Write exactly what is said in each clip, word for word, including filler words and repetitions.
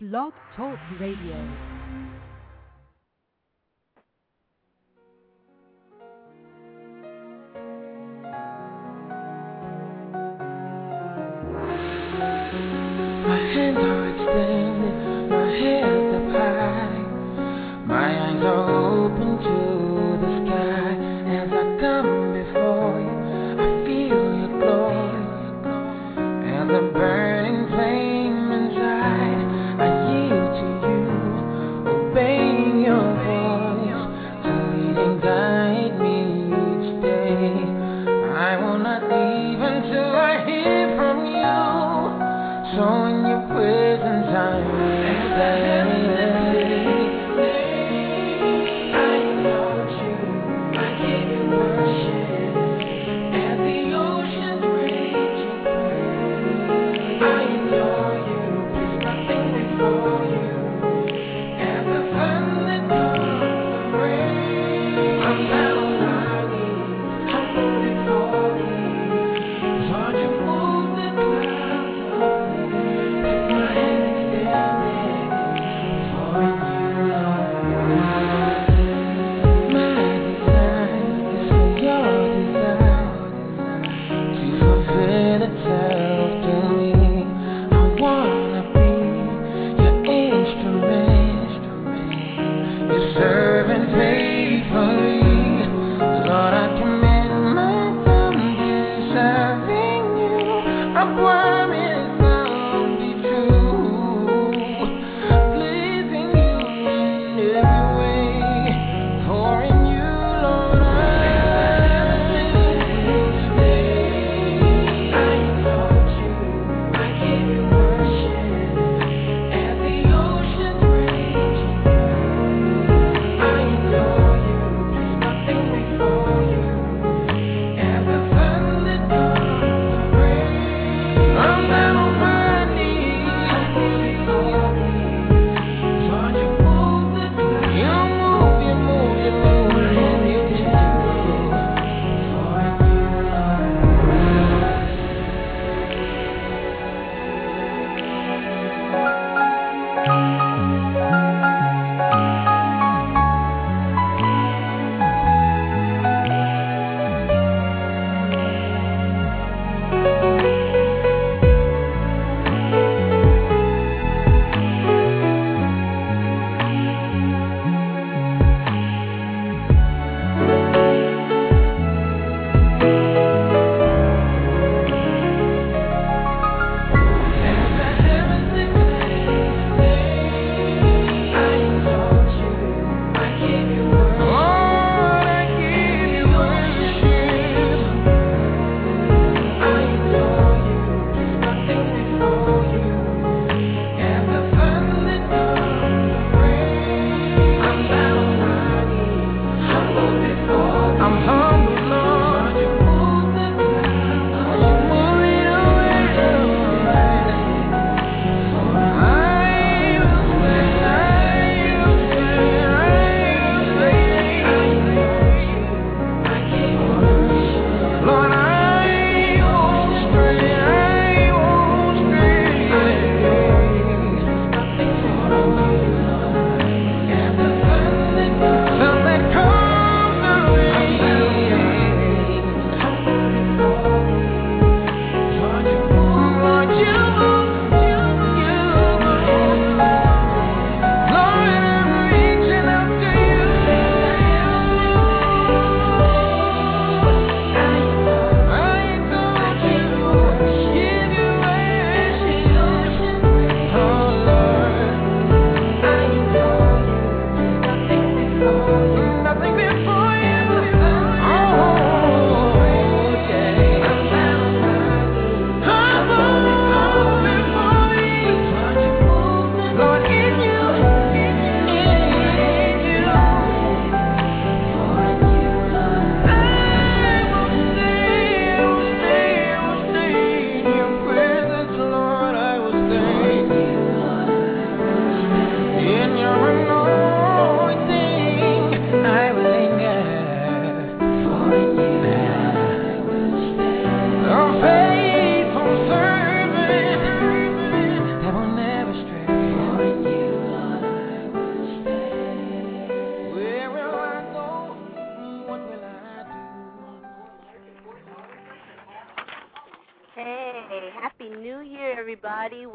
Blog Talk Radio. My hands are extended, my head up high. My eyes are open to the sky. As I come before you, I feel your glory. As a burning flame inside, I yield to you, obeying your voice, to lead and guide me each day. I will not leave until I hear from you. So in your presence I'm stay. I exalt you, I give you worship. As the oceans rage in praise, I adore you, there's nothing before you. As the thunder comes the rain, I'm not on my knees, humble before thee. Lord, you move the clouds away.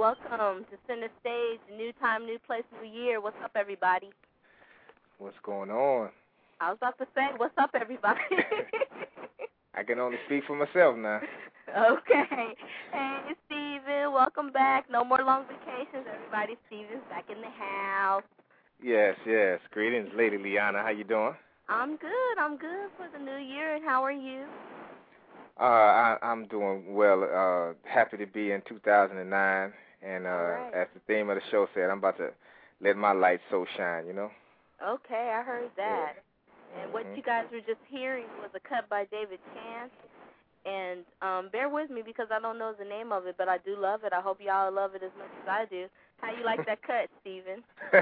welcome to Center Stage, new time, new place, new year. What's up, everybody? What's going on? I was about to say, what's up, everybody? I can only speak for myself now. Okay. Hey, Steven, welcome back. No more long vacations, everybody. Steven's back in the house. Yes, yes. Greetings, Lady Liana. How you doing? I'm good. I'm good for the new year, and how are you? Uh, I, I'm doing well. Uh, happy to be in two thousand nine, and uh, right. as the theme of the show said, I'm about to let my light so shine. You know. Okay, I heard that. Yeah. And Mm-hmm. what you guys were just hearing was a cut by David Chance. And um, bear with me because I don't know the name of it, but I do love it. I hope y'all love it as much as I do. How you like that cut, Steven?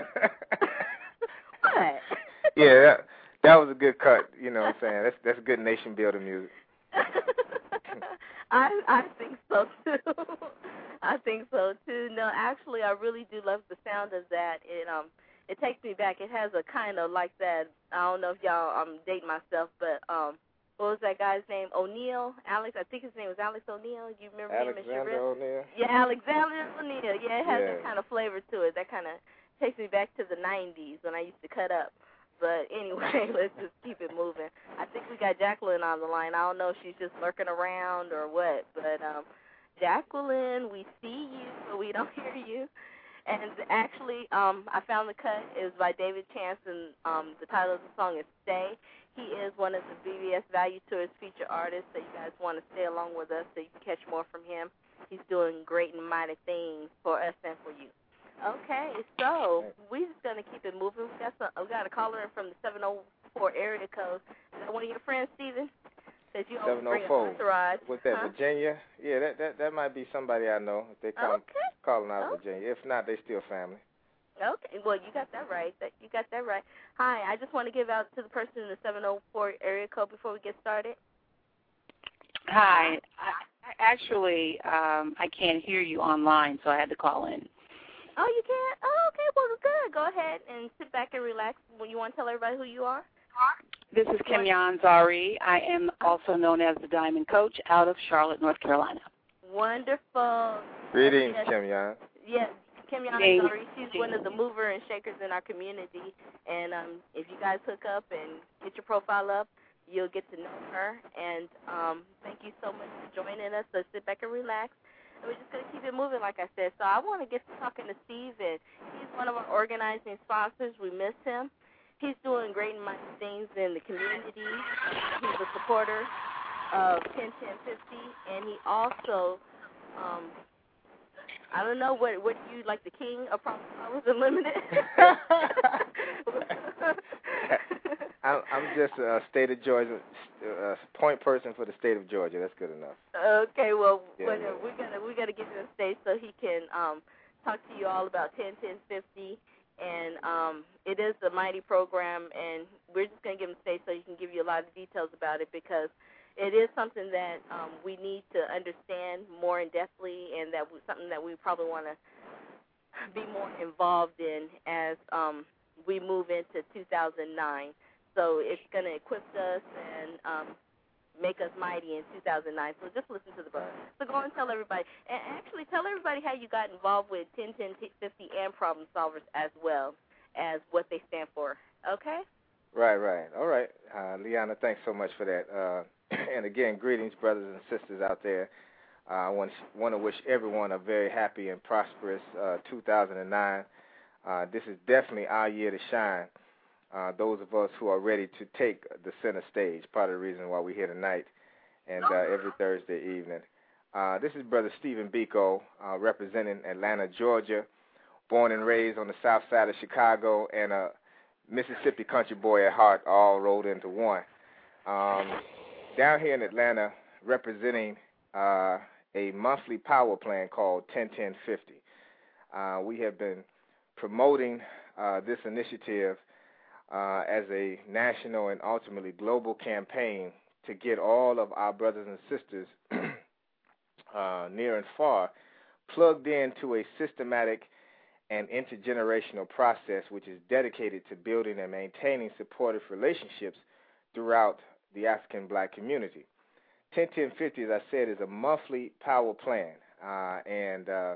What? Yeah, that, that was a good cut. You know what I'm saying? That's that's good nation building music. I I think so too. I think so too. No, actually, I really do love the sound of that. It um it takes me back. It has a kind of like that. I don't know if y'all I'm dating myself, but um what was that guy's name? O'Neal, Alex. I think his name was Alex O'Neal. You remember Alexander him? O'Neal. Yeah, Alexander O'Neal. Yeah, it has yeah. that kind of flavor to it. That kind of takes me back to the nineties when I used to cut up. But anyway, let's just keep it moving. I think we got Jacqueline on the line. I don't know if she's just lurking around or what. But, um, Jacqueline, we see you, but we don't hear you. And actually, um, I found the cut. It was by David Chance, and um, the title of the song is Stay. He is one of the B B S Value Tours feature artists, so you guys want to stay along with us so you can catch more from him. He's doing great and mighty things for us and for you. Okay, so we're just going to keep it moving. We got, some, we got a caller in from the seven oh four area code. Is that one of your friends, Steven? That you always bring a entourage? What's that, huh? Virginia? Yeah, that, that that might be somebody I know. If they come okay. calling out of okay. Virginia. If not, they still family. Okay, well, you got that right. That You got that right. Hi, I just want to give out to the person in the seven oh four area code before we get started. Hi. I, I actually, um, I can't hear you online, so I had to call in. Oh, you can't? Oh, okay, well, good. Go ahead and sit back and relax. Well, you want to tell everybody who you are? This is Kimyan Zari. I am also known as the Diamond Coach out of Charlotte, North Carolina. Wonderful. Greetings, yes. Kimyan. Yes, Kimyan Zari. She's one of the movers and shakers in our community. And um, if you guys hook up and get your profile up, you'll get to know her. And um, thank you so much for joining us. So sit back and relax. And we're just going to keep it moving, like I said. So I want to get to talking to Steven. He's one of our organizing sponsors. We miss him. He's doing great and mighty things in the community. He's a supporter of ten ten fifty, and he also, um, I don't know, what what you like, the king of Promise Flowers Unlimited? I'm, I'm just a state of Georgia uh, point person for the state of Georgia. That's good enough. Okay, well, yeah, well yeah. we gotta we gotta get to the stage so he can um, talk to you all about ten ten fifty. And um, it is a mighty program, and we're just going to give him space so he can give you a lot of details about it because it is something that um, we need to understand more in-depthly and that we, something that we probably want to be more involved in as um, we move into two thousand nine. So it's going to equip us and um, make us mighty in two thousand nine. So just listen to the book. So go and tell everybody. And actually tell everybody how you got involved with ten ten fifty and Problem Solvers as well as what they stand for. Okay? Right, right. All right. Uh, Liana, thanks so much for that. Uh, and again, greetings, brothers and sisters out there. Uh, I want, want to wish everyone a very happy and prosperous uh, two thousand nine. Uh, this is definitely our year to shine. Uh, those of us who are ready to take the center stage, part of the reason why we're here tonight and uh, every Thursday evening. Uh, this is Brother Stephen Biko, uh, representing Atlanta, Georgia, born and raised on the south side of Chicago, and a Mississippi country boy at heart, all rolled into one. Um, down here in Atlanta, representing uh, a monthly power plan called ten ten fifty. Uh, we have been promoting uh, this initiative Uh, as a national and ultimately global campaign to get all of our brothers and sisters uh, near and far plugged into a systematic and intergenerational process which is dedicated to building and maintaining supportive relationships throughout the African black community. ten ten fifty, as I said, is a monthly power plan, uh, and uh,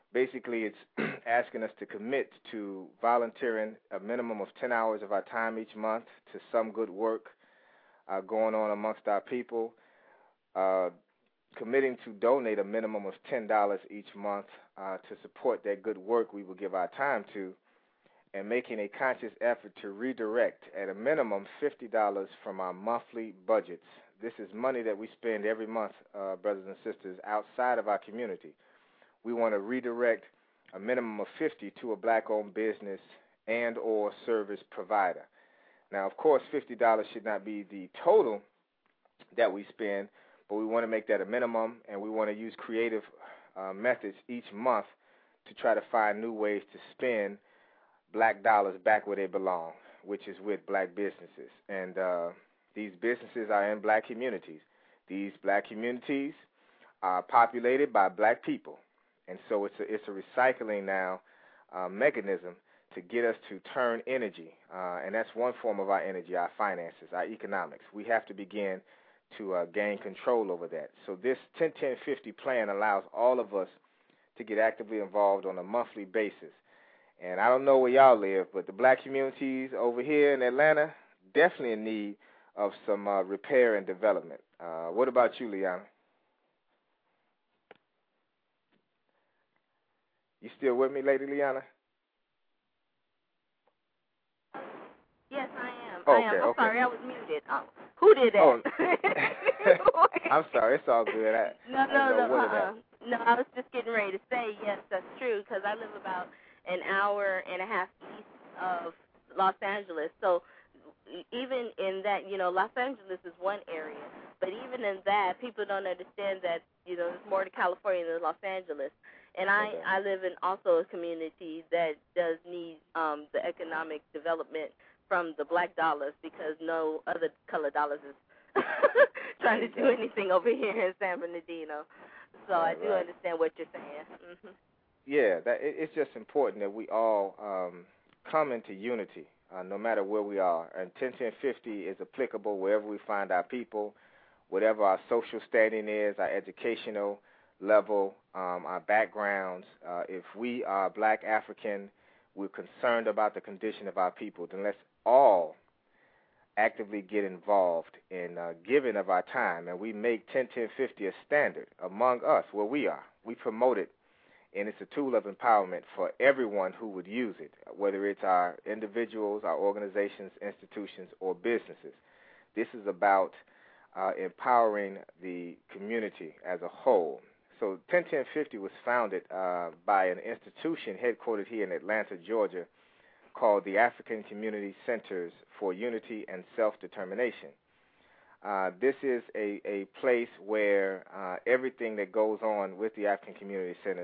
Basically, it's asking us to commit to volunteering a minimum of ten hours of our time each month to some good work uh, going on amongst our people, uh, committing to donate a minimum of ten dollars each month uh, to support that good work we will give our time to, and making a conscious effort to redirect at a minimum fifty dollars from our monthly budgets. This is money that we spend every month, uh, brothers and sisters, outside of our community. We want to redirect a minimum of fifty to a black-owned business and or service provider. Now, of course, fifty dollars should not be the total that we spend, but we want to make that a minimum, and we want to use creative uh, methods each month to try to find new ways to spend black dollars back where they belong, which is with black businesses. And uh, these businesses are in black communities. These black communities are populated by black people. And so it's a, it's a recycling now uh, mechanism to get us to turn energy, uh, and that's one form of our energy, our finances, our economics. We have to begin to uh, gain control over that. So this ten ten fifty plan allows all of us to get actively involved on a monthly basis. And I don't know where y'all live, but the black communities over here in Atlanta definitely in need of some uh, repair and development. Uh, what about you, Liana? You still with me, Lady Liana? Yes, I am. Okay, I am. I'm okay. sorry, I was muted. Oh, who did that? Oh. I'm sorry, it's all good. I, no, I no, know no, what uh-uh. No, I was just getting ready to say, yes, that's true, because I live about an hour and a half east of Los Angeles. So even in that, you know, Los Angeles is one area, but even in that, people don't understand that, you know, there's more to California than Los Angeles. And I, Okay. I live in also a community that does need um, the economic development from the black dollars, because no other color dollars is trying to do anything over here in San Bernardino. So Right, I do right. understand what you're saying. Mm-hmm. Yeah, that it, it's just important that we all um, come into unity, uh, no matter where we are. And ten ten fifty is applicable wherever we find our people, whatever our social standing is, our educational level, um, our backgrounds. Uh, if we are black African, we're concerned about the condition of our people, then let's all actively get involved in uh, giving of our time. And we make ten ten fifty a standard among us where we are. We promote it, and it's a tool of empowerment for everyone who would use it, whether it's our individuals, our organizations, institutions, or businesses. This is about uh, empowering the community as a whole. So ten ten fifty was founded uh, by an institution headquartered here in Atlanta, Georgia, called the African Community Centers for Unity and Self-Determination. Uh, this is a, a place where uh, everything that goes on with the African Community Centers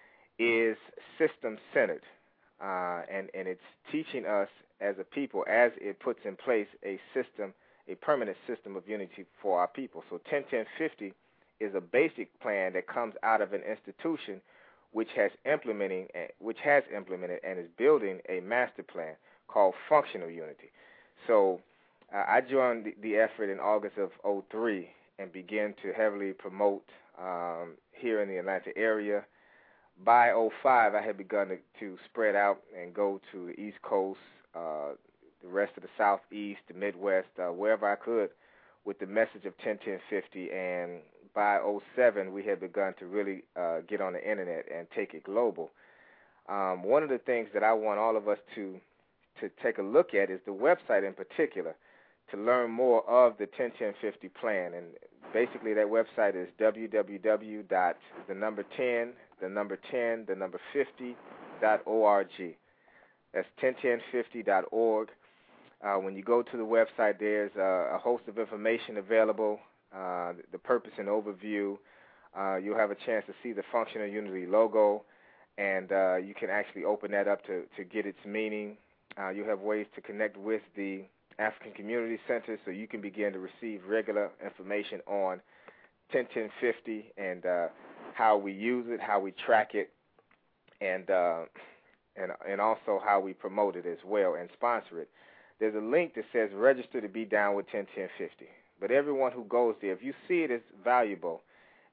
is system-centered, uh, and, and it's teaching us as a people, as it puts in place a system, a permanent system of unity for our people. So ten ten fifty is a basic plan that comes out of an institution which has implementing, which has implemented and is building a master plan called Functional Unity. So uh, I joined the, the effort in August of oh three and began to heavily promote um, here in the Atlanta area. By oh five, I had begun to, to spread out and go to the East Coast, uh, the rest of the Southeast, the Midwest, uh, wherever I could, with the message of ten ten fifty. And by oh seven, we had begun to really uh, get on the Internet and take it global. Um, one of the things that I want all of us to to take a look at is the website in particular, to learn more of the ten ten fifty plan. And basically that website is w w w dot the number ten, the number ten, the number fifty dot org. That's ten ten fifty dot org. Uh, when you go to the website, there's a, a host of information available, uh, the, the purpose and overview. Uh, you'll have a chance to see the Functional Unity logo, and uh, you can actually open that up to, to get its meaning. Uh, you have ways to connect with the African Community Center, so you can begin to receive regular information on ten ten fifty and uh, how we use it, how we track it, and uh, and and also how we promote it as well and sponsor it. There's a link that says register to be down with ten ten fifty. But everyone who goes there, if you see it as valuable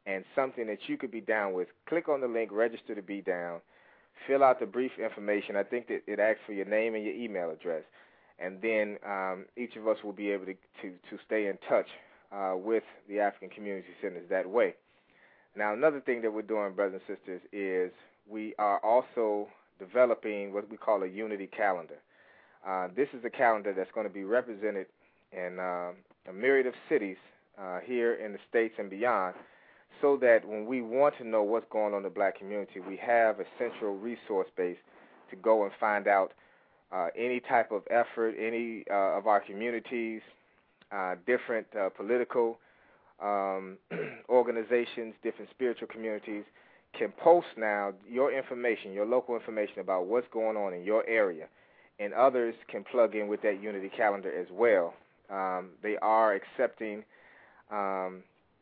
and something that you could be down with, click on the link, register to be down, fill out the brief information. I think that it asks for your name and your email address, and then um, each of us will be able to, to, to stay in touch uh, with the African Community Centers that way. Now, another thing that we're doing, brothers and sisters, is we are also developing what we call a unity calendar. Uh, this is a calendar that's going to be represented in uh, a myriad of cities uh, here in the States and beyond, so that when we want to know what's going on in the black community, we have a central resource base to go and find out uh, any type of effort, any uh, of our communities, uh, different uh, political um, organizations, different spiritual communities can post now your information, your local information about what's going on in your area, and others can plug in with that unity calendar as well. Um, they are accepting um,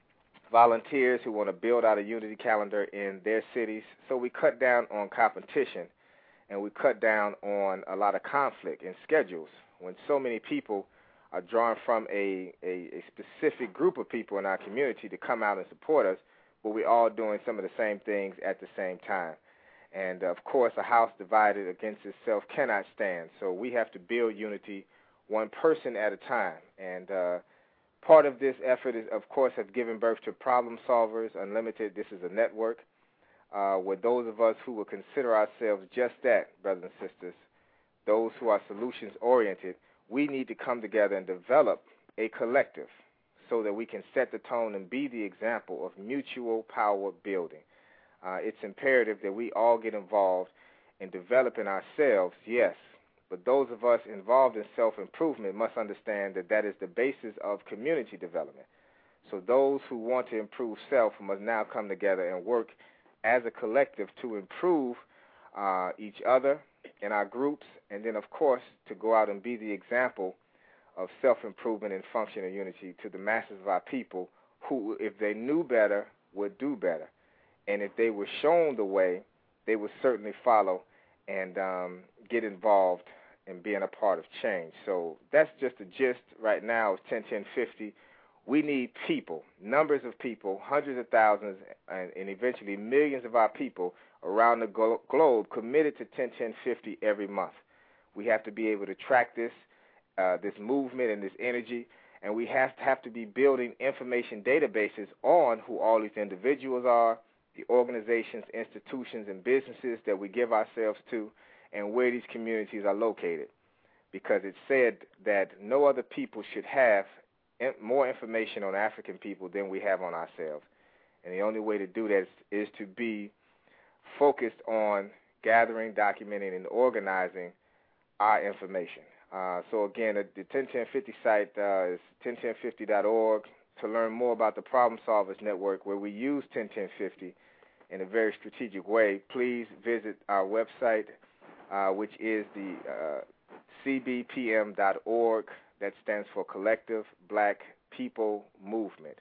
volunteers who want to build out a unity calendar in their cities. So we cut down on competition, and we cut down on a lot of conflict in schedules. When so many people are drawn from a, a, a specific group of people in our community to come out and support us, but we're all doing some of the same things at the same time. And, of course, a house divided against itself cannot stand. So we have to build unity one person at a time. And uh, part of this effort, is, of course, has given birth to Problem Solvers Unlimited. This is a network uh, where those of us who will consider ourselves just that, brothers and sisters, those who are solutions-oriented, we need to come together and develop a collective so that we can set the tone and be the example of mutual power building. Uh, it's imperative that we all get involved in developing ourselves, yes, but those of us involved in self-improvement must understand that that is the basis of community development. So those who want to improve self must now come together and work as a collective to improve uh, each other in our groups, and then, of course, to go out and be the example of self-improvement and functional unity to the masses of our people who, if they knew better, would do better. And if they were shown the way, they would certainly follow and um, get involved in being a part of change. So that's just the gist right now of ten ten fifty. We need people, numbers of people, hundreds of thousands, and, and eventually millions of our people around the glo- globe committed to ten ten fifty every month. We have to be able to track this, uh, this movement and this energy, and we have to have to be building information databases on who all these individuals are, the organizations, institutions, and businesses that we give ourselves to, and where these communities are located. Because it's said that no other people should have more information on African people than we have on ourselves. And the only way to do that is, is to be focused on gathering, documenting, and organizing our information. Uh, so, again, the, the ten ten fifty site uh, is ten ten fifty dot org to learn more about the Problem Solvers Network, where we use ten ten fifty in a very strategic way. Please visit our website, uh, which is the uh, C B P M dot org. That stands for Collective Black People Movement.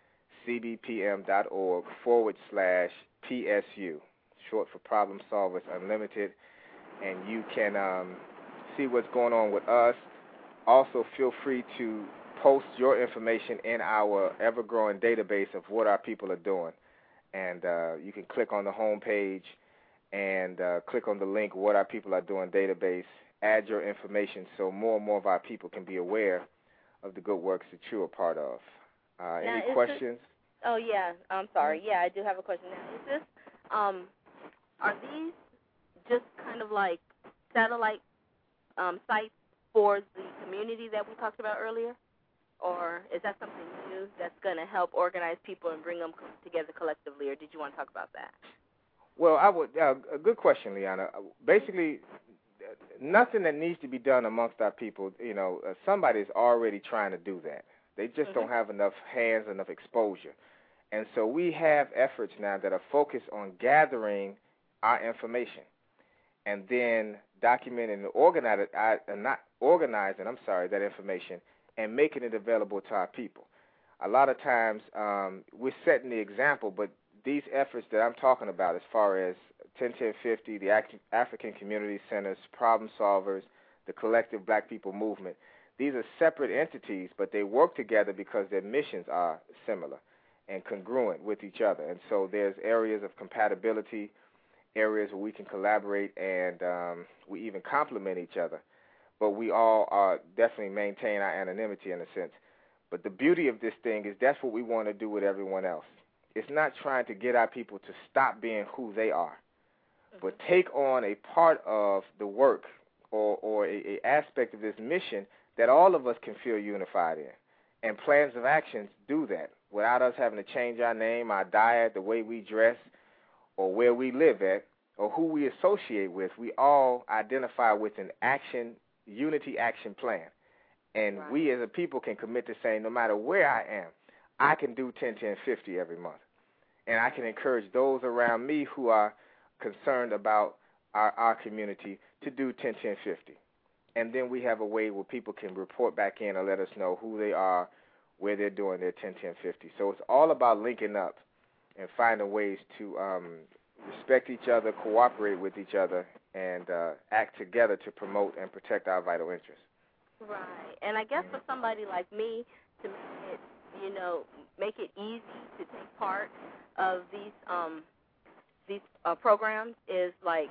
C B P M dot org forward slash P S U, short for Problem Solvers Unlimited. And you can um, see what's going on with us. Also, feel free to post your information in our ever-growing database of what our people are doing. And uh, you can click on the home page and uh, click on the link, What Our People Are Doing database. Add your information so more and more of our people can be aware of the good works that you're a part of. Uh, now, any questions? This, oh, yeah. I'm sorry. Yeah, I do have a question. Now, is this, um, are these just kind of like satellite um, sites for the community that we talked about earlier? Or is that something new that's going to help organize people and bring them together collectively, or did you want to talk about that? Well, I would. Uh, a good question, Liana. Basically, nothing that needs to be done amongst our people, you know, uh, somebody's already trying to do that. They just mm-hmm. don't have enough hands, enough exposure. And so we have efforts now that are focused on gathering our information and then documenting and organizing, uh, not organizing, I'm sorry, that information and making it available to our people. A lot of times um, we're setting the example, but these efforts that I'm talking about as far as ten ten fifty, the African Community Centers, Problem Solvers, the Collective Black People Movement, these are separate entities, but they work together because their missions are similar. and congruent with each other. And so there's areas of compatibility, areas where we can collaborate, and um, we even complement each other. But we all are definitely maintain our anonymity in a sense. But the beauty of this thing is that's what we want to do with everyone else. It's not trying to get our people to stop being who they are, but take on a part of the work or, or a, a aspect of this mission that all of us can feel unified in. And plans of actions do that without us having to change our name, our diet, the way we dress, or where we live at, or who we associate with. We all identify with an action, unity action plan. And right. we as a people can commit to saying, no matter where I am, I can do ten, ten, fifty every month. And I can encourage those around me who are concerned about our, our community to do ten, ten, fifty. And then we have a way where people can report back in and let us know who they are, where they're doing their ten, ten, fifty. So it's all about linking up and finding ways to um, respect each other, cooperate with each other, and uh, act together to promote and protect our vital interests. Right. And I guess for somebody like me, to make it, you know, make it easy to take part of these um, these uh, programs is like,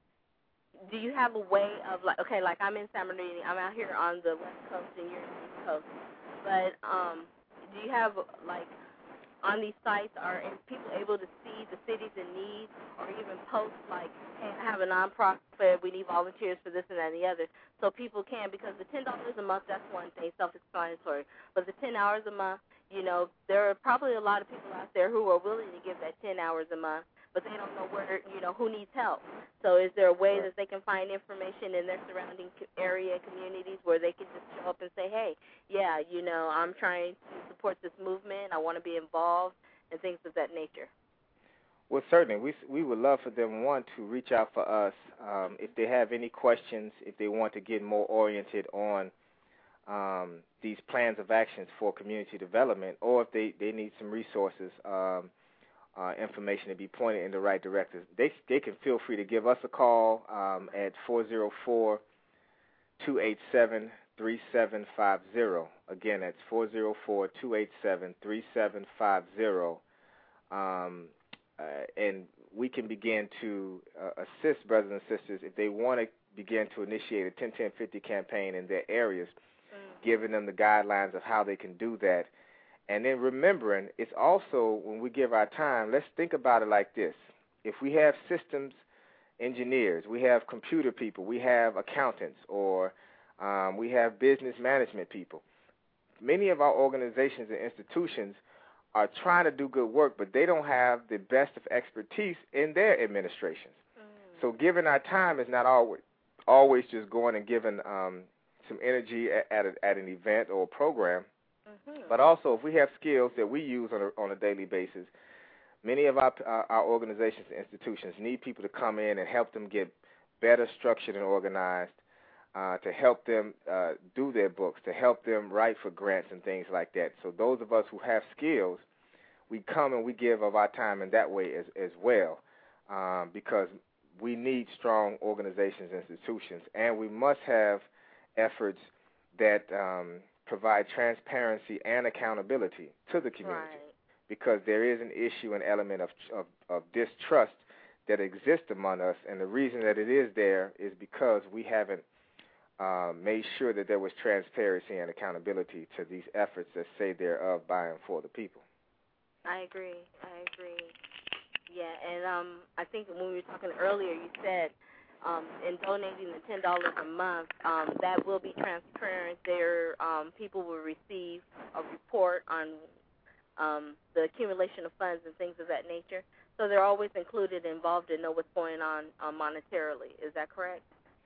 do you have a way of like, okay, like I'm in San Bernardino, I'm out here on the West Coast and you're on the East Coast, but um, do you have like on these sites, are people able to see the cities in need, or even post like, hey, I have a nonprofit, we need volunteers for this and that and the other, so people can, because the ten dollars a month, that's one thing, self-explanatory, but the ten hours a month, you know, there are probably a lot of people out there who are willing to give that ten hours a month, but they don't know where, you know, who needs help. So is there a way that they can find information in their surrounding area communities where they can just show up and say, hey, yeah, you know, I'm trying to support this movement, I want to be involved, and things of that nature? Well, certainly. We we would love for them, one, to reach out for us um, if they have any questions, if they want to get more oriented on um, these plans of actions for community development, or if they, they need some resources, um, uh, information to be pointed in the right direction. They, they can feel free to give us a call um, at four oh four, two eight seven, three seven five zero. Again, that's four oh four, two eight seven, three seven five zero. Um, uh, and we can begin to uh, assist brothers and sisters if they want to begin to initiate a ten ten fifty campaign in their areas, mm-hmm. giving them the guidelines of how they can do that. And then remembering, it's also, when we give our time, let's think about it like this. If we have systems engineers, we have computer people, we have accountants, or um, we have business management people. Many of our organizations and institutions are trying to do good work, but they don't have the best of expertise in their administrations. Mm. So giving our time is not always always just going and giving um, some energy at, at, a, at an event or a program, mm-hmm. but also if we have skills that we use on a, on a daily basis, many of our, our, our organizations and institutions need people to come in and help them get better structured and organized, Uh, to help them uh, do their books, to help them write for grants and things like that. So those of us who have skills, we come and we give of our time in that way as, as well, um, because we need strong organizations and institutions, and we must have efforts that um, provide transparency and accountability to the community, right. because there is an issue, an element of, of, of distrust that exists among us, and the reason that it is there is because we haven't Uh, made sure that there was transparency and accountability to these efforts that say they're of, by, and for the people. I agree. I agree. Yeah, and um, I think when we were talking earlier, you said um, in donating the ten dollars a month, um, that will be transparent. There, um, people will receive a report on um, the accumulation of funds and things of that nature. So they're always included, involved, and know what's going on uh, monetarily. Is that correct?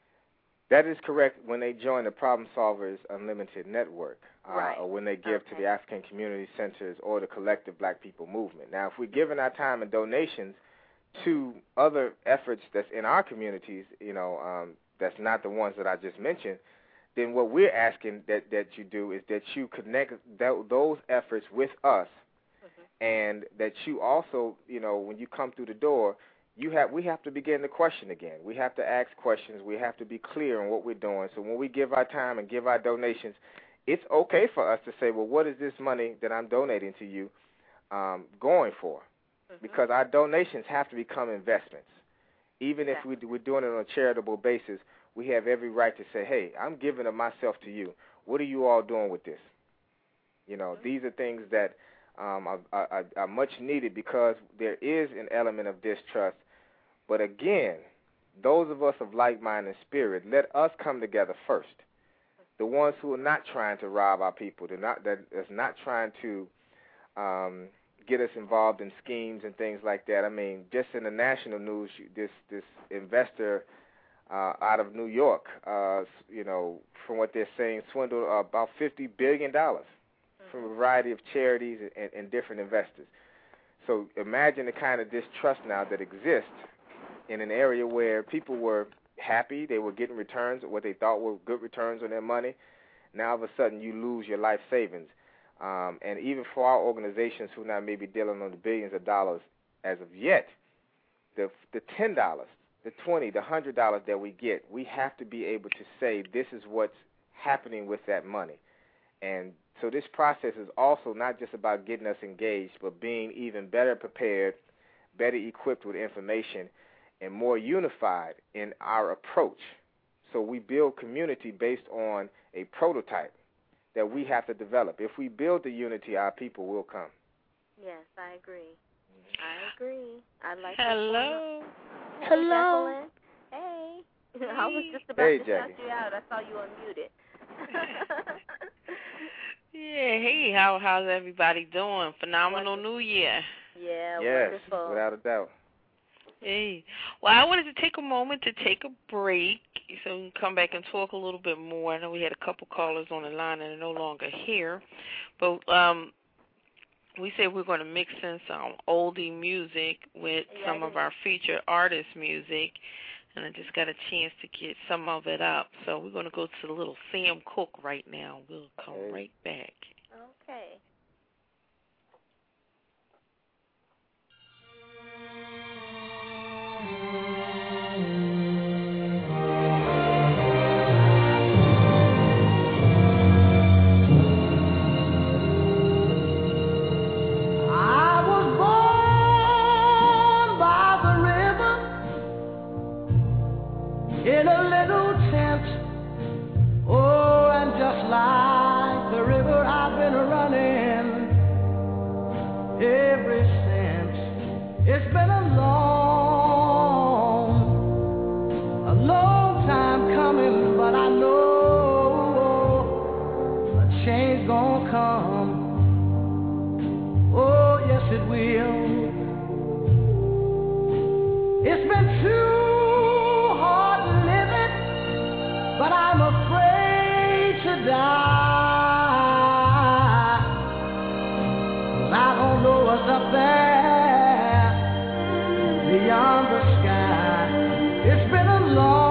That is correct when they join the Problem Solvers Unlimited Network, uh, right. or when they give okay. to the African Community Centers or the Collective Black People Movement. Now, if we're giving our time and donations to other efforts that's in our communities, you know, um, that's not the ones that I just mentioned, then what we're asking that, that you do is that you connect th- those efforts with us, mm-hmm. and that you also, you know, when you come through the door, You have, we have to begin to question again. We have to ask questions. We have to be clear on what we're doing. So when we give our time and give our donations, it's okay for us to say, well, what is this money that I'm donating to you um, going for, mm-hmm. because our donations have to become investments. Even exactly. if we, we're doing it on a charitable basis, we have every right to say, hey, I'm giving of myself to you. What are you all doing with this? You know, mm-hmm. these are things that um, are, are, are much needed because there is an element of distrust. But again, those of us of like mind and spirit, let us come together first. The ones who are not trying to rob our people, they're not, that is not trying to um, get us involved in schemes and things like that. I mean, just in the national news, this this investor uh, out of New York, uh, you know, from what they're saying, swindled uh, about fifty billion dollars mm-hmm. from a variety of charities and, and different investors. So imagine the kind of distrust now that exists in an area where people were happy, they were getting returns, what they thought were good returns on their money. Now, all of a sudden, you lose your life savings. Um, and even for our organizations who now may be dealing on the billions of dollars as of yet, the the ten dollars, the twenty dollars, the one hundred dollars that we get, we have to be able to say this is what's happening with that money. And so this process is also not just about getting us engaged, but being even better prepared, better equipped with information, and more unified in our approach. So we build community based on a prototype that we have to develop. If we build the unity, our people will come. Yes, I agree. I agree. I like Hello. Hey, Hello. Jacqueline. Hey. I was just about hey, to Jackie. shout you out. I saw you unmuted. Yeah, hey, how how's everybody doing? Phenomenal Wonderful. New Year. Yeah, yes, wonderful. without a doubt. Hey, well, I wanted to take a moment to take a break so we can come back and talk a little bit more. I know we had a couple callers on the line and they're no longer here, but um, we said we're going to mix in some oldie music with yeah, some of our featured artist music, and I just got a chance to get some of it up. So we're going to go to the little Sam Cooke right now. We'll come hey. right back. Okay. In a little tent, oh, and just like the river I've been running ever since. It's been a long, a long time coming, but I know a change gonna come. Oh, yes it will. It's been too but I'm afraid to die, 'cause I don't know what's up there beyond the sky. It's been a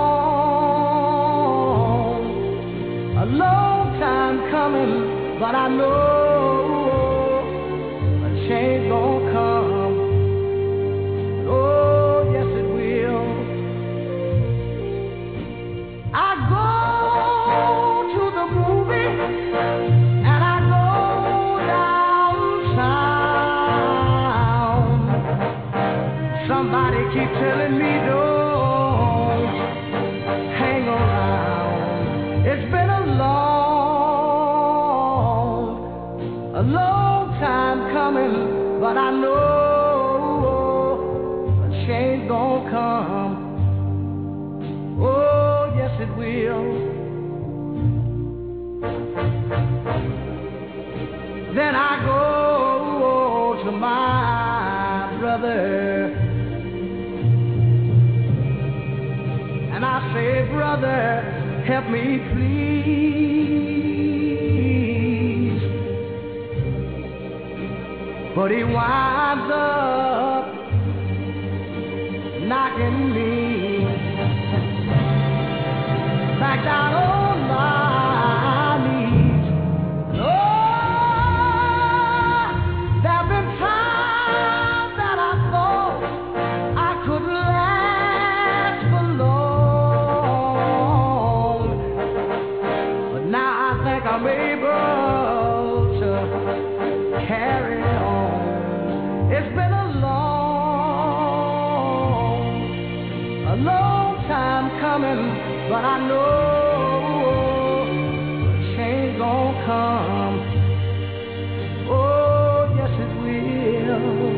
long, a long time coming, but I know a change gonna come. Oh, yes it will. I go to the movie and I go downtown. Somebody keep telling me don't hang around. It's been a long, a long time coming, but I know a change gonna come. Oh, yes it will. Then I go to my brother and I say, brother, help me please. But he winds up knocking me back down on my knees. Oh, there've been times that I thought I couldn't last for long, but now I think I'm able to carry on. but I know change gon' come. Oh, yes it will.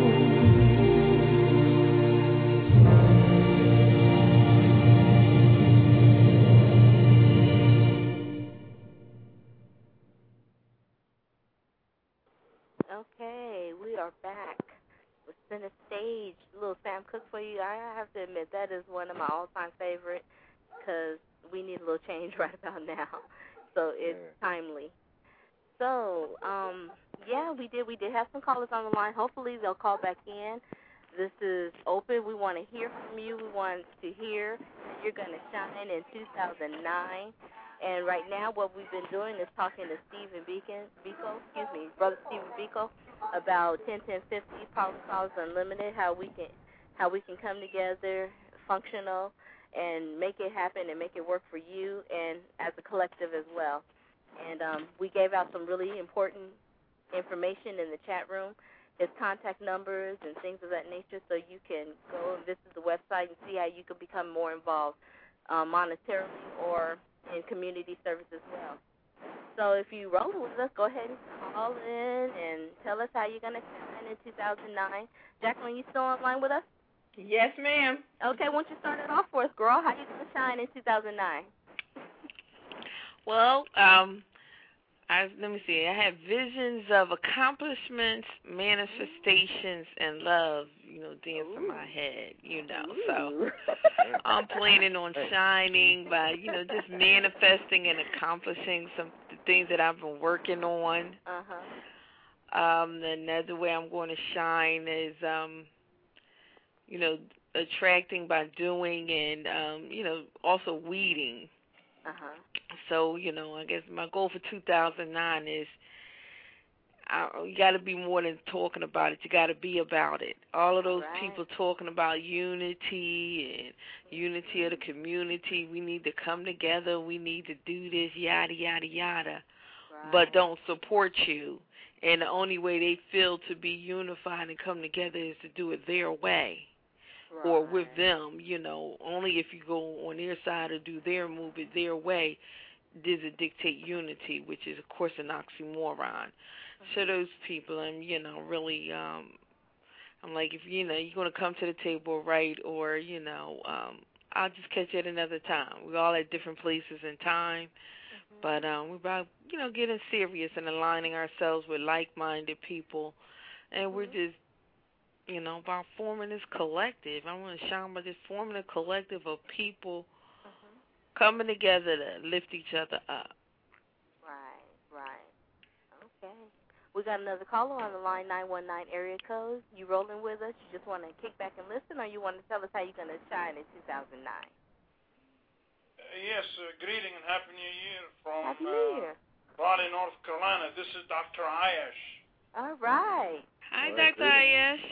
Okay, we are back with Center Stage. Little Sam Cooke for you. I have to admit, that is one of my all-time favorites because we need a little change right about now. So it's yeah. timely. So, um, yeah, we did. We did have some callers on the line. Hopefully they'll call back in. This is open. We want to hear from you. We want to hear that you're going to shine in two thousand nine. And right now, what we've been doing is talking to Stephen Beacon, Biko, excuse me, Brother Stephen Biko, about ten ten fifty Problem Solvers Unlimited, how we can, how we can come together, functional, and make it happen and make it work for you and as a collective as well. And um, we gave out some really important information in the chat room, his contact numbers and things of that nature, so you can go and visit the website and see how you can become more involved uh, monetarily or in community service as well. So if you roll with us, go ahead and call in and tell us how you're going to shine in two thousand nine. Jacqueline, you still online with us? Yes, ma'am. Okay, why don't you start it off for us, girl? How you going to shine in two thousand nine? Well, um, I, let me see. I have visions of accomplishments, manifestations, and love, you know, dance in my head, you know. So I'm planning on shining by, you know, just manifesting and accomplishing some things that I've been working on. Uh-huh. Um, another way I'm going to shine is, um, you know, attracting by doing and, um, you know, also weeding. Uh-huh. So, you know, I guess my goal for two thousand nine is I, you got to be more than talking about it. You got to be about it. All of those right. people talking about unity and unity of the community, we need to come together, we need to do this, yada, yada, yada, right. but don't support you. And the only way they feel to be unified and come together is to do it their way. Right. Or with them, you know, only if you go on their side or do their move it their way does it dictate unity, which is, of course, an oxymoron. Mm-hmm. So those people, I'm, you know, really, um, I'm like, if, you know, you're going to come to the table, right, or, you know, um, I'll just catch you at another time. We're all at different places in time, mm-hmm. but um, we're about, you know, getting serious and aligning ourselves with like-minded people, and mm-hmm. we're just, you know, about forming this collective. I want to shine by just forming a collective of people mm-hmm. coming together to lift each other up. Right, right. Okay. We got another caller on the line, nine one nine area code. You rolling with us? You just want to kick back and listen, or you want to tell us how you're going to shine in two thousand nine? Uh, yes, uh, greeting and Happy New Year from Happy New Year. Uh, Raleigh, North Carolina. This is Doctor Ayash. All right. Hi, Doctor Ayash.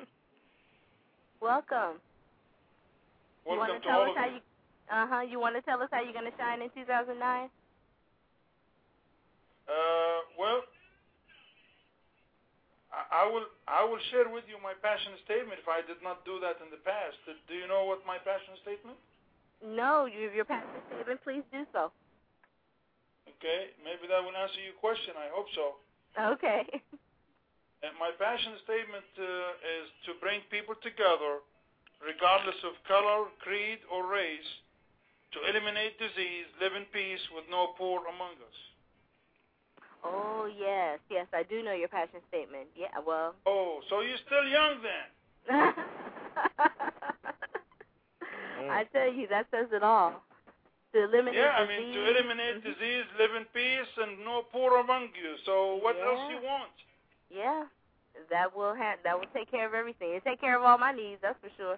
Welcome. Welcome you want to to tell all us of how you. you? Uh huh. You want to tell us how you're going to shine in two thousand nine? Uh, well, I, I will. I will share with you my passion statement. If I did not do that in the past, do you know what my passion statement? No, you, your passion statement. Please do so. Okay, maybe that will answer your question. I hope so. Okay. And my passion statement uh, is to bring people together, regardless of color, creed, or race, to eliminate disease, live in peace with no poor among us. Oh, yes, yes, I do know your passion statement. Yeah, well. Oh, so you're still young then? I tell you, that says it all. To eliminate yeah, I disease. mean, to eliminate mm-hmm. disease, live in peace, and no poor among you. So what yeah. else you want? Yeah, that will ha- that will take care of everything. It'll take care of all my needs, that's for sure.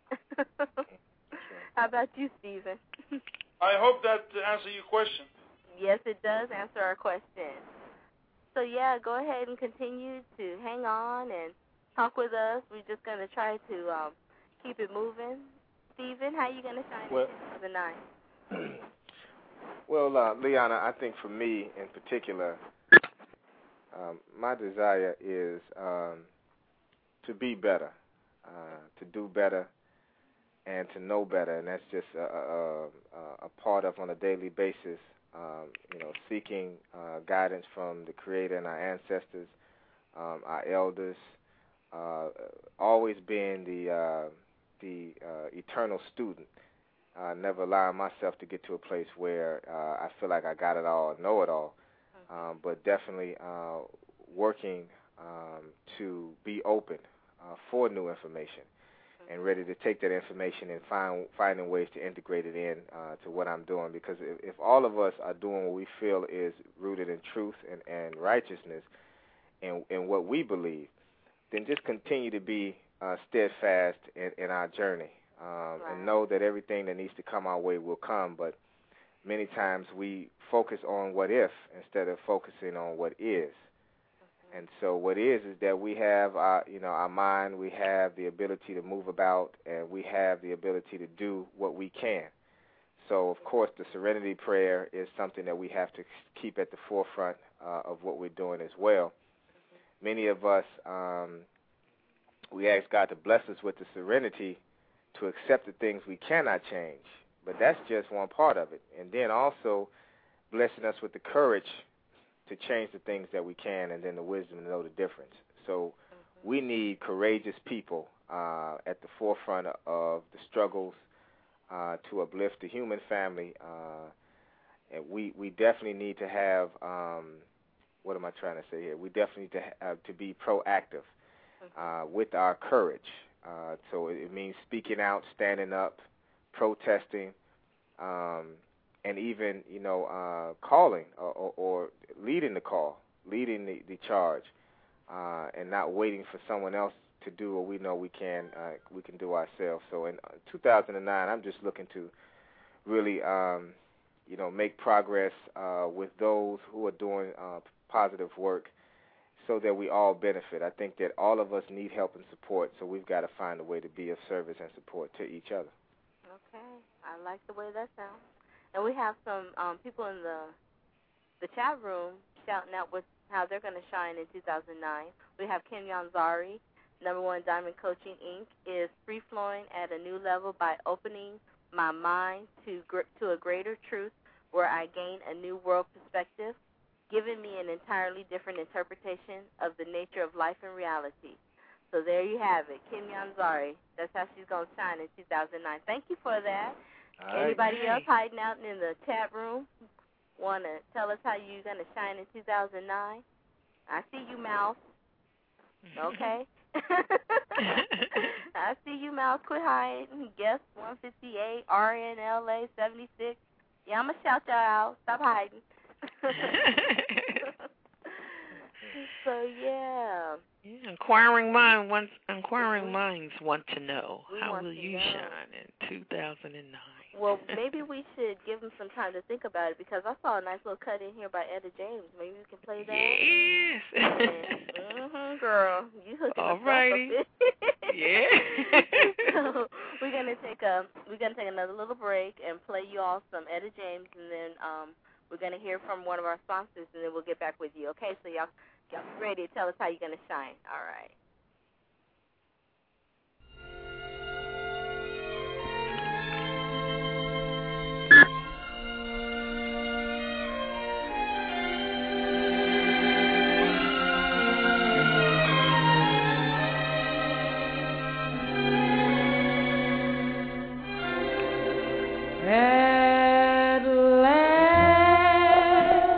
How about you, Stephen? I hope that answers your question. Yes, it does answer our question. So, yeah, go ahead and continue to hang on and talk with us. We're just going to try to um, keep it moving. Stephen, how are you going to shine well, in two thousand nine? Well, uh, Liana, I think for me in particular, um, my desire is um, to be better, uh, to do better, and to know better, and that's just a, a, a part of on a daily basis. Um, you know, seeking uh, guidance from the Creator and our ancestors, um, our elders, uh, always being the uh, the uh, eternal student. Uh, never allowing myself to get to a place where uh, I feel like I got it all, know it all, um, but definitely uh, working um, to be open uh, for new information and ready to take that information and find finding ways to integrate it in uh, to what I'm doing. Because if, if all of us are doing what we feel is rooted in truth and, and righteousness and, and what we believe, then just continue to be uh, steadfast in, in our journey um, right. and know that everything that needs to come our way will come. But many times we focus on what if instead of focusing on what is. And so what is is that we have our, you know, our mind, we have the ability to move about, and we have the ability to do what we can. So, of course, the serenity prayer is something that we have to keep at the forefront uh, of what we're doing as well. Many of us, um, we ask God to bless us with the serenity to accept the things we cannot change, but that's just one part of it. And then also blessing us with the courage to change the things that we can, and then the wisdom to know the difference. So mm-hmm. we need courageous people uh, at the forefront of the struggles uh, to uplift the human family. Uh, and we, we definitely need to have, um, what am I trying to say here? We definitely need to, ha- uh, to be proactive uh, with our courage. Uh, so it, it means speaking out, standing up, protesting, um, and even, you know, uh, calling or, or, or leading the call, leading the, the charge, uh, and not waiting for someone else to do what we know we can uh, we can do ourselves. So in two thousand nine, I'm just looking to really, um, you know, make progress uh, with those who are doing uh, positive work so that we all benefit. I think that all of us need help and support, so we've got to find a way to be of service and support to each other. Okay. I like the way that sounds. And we have some um, people in the the chat room shouting out with how they're going to shine in two thousand nine. We have Kim Yanzari, number one Diamond Coaching, Incorporated, is free-flowing at a new level by opening my mind to gr- to a greater truth where I gain a new world perspective, giving me an entirely different interpretation of the nature of life and reality. So there you have it, Kim Yanzari. That's how she's going to shine in two thousand nine. Thank you for that. Right. Anybody else hiding out in the chat room want to tell us how you're going to shine in two thousand nine? I see you, Mouse. Okay. I see you, Mouse. Quit hiding. Guest one fifty-eight, R N L A seventy-six. Yeah, I'm going to shout y'all out. Stop hiding. So, yeah. Yeah, inquiring mind wants, inquiring minds want to know, We how want will to you know. shine in two thousand nine? Well, maybe we should give them some time to think about it, because I saw a nice little cut in here by Etta James. Maybe we can play that. Yes. Mm-hmm, girl. You hooking All us righty. up a bit. Yeah. So we're gonna take a we're gonna take another little break and play you all some Etta James, and then um we're gonna hear from one of our sponsors, and then we'll get back with you. Okay? So y'all y'all ready to tell us how you're gonna shine. All right. At last,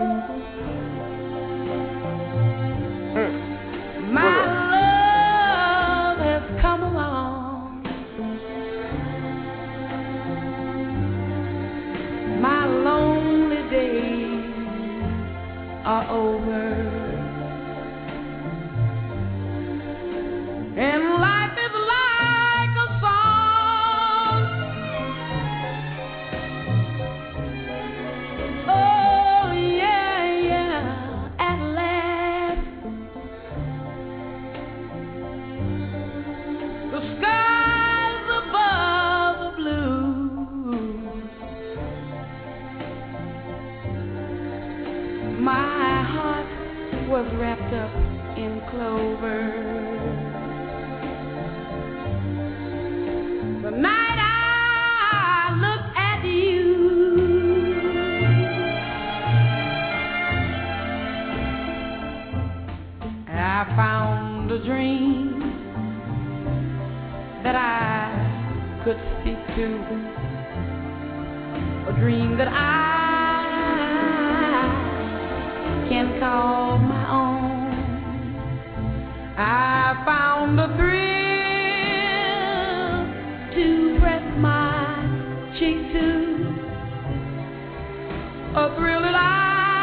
my love has come along. My lonely days are over, and life is like a song. Oh, yeah, yeah, at last the skies above are blue. My heart was wrapped up in clover. The night I can call my own. I found a thrill to press my cheek to, a thrill that I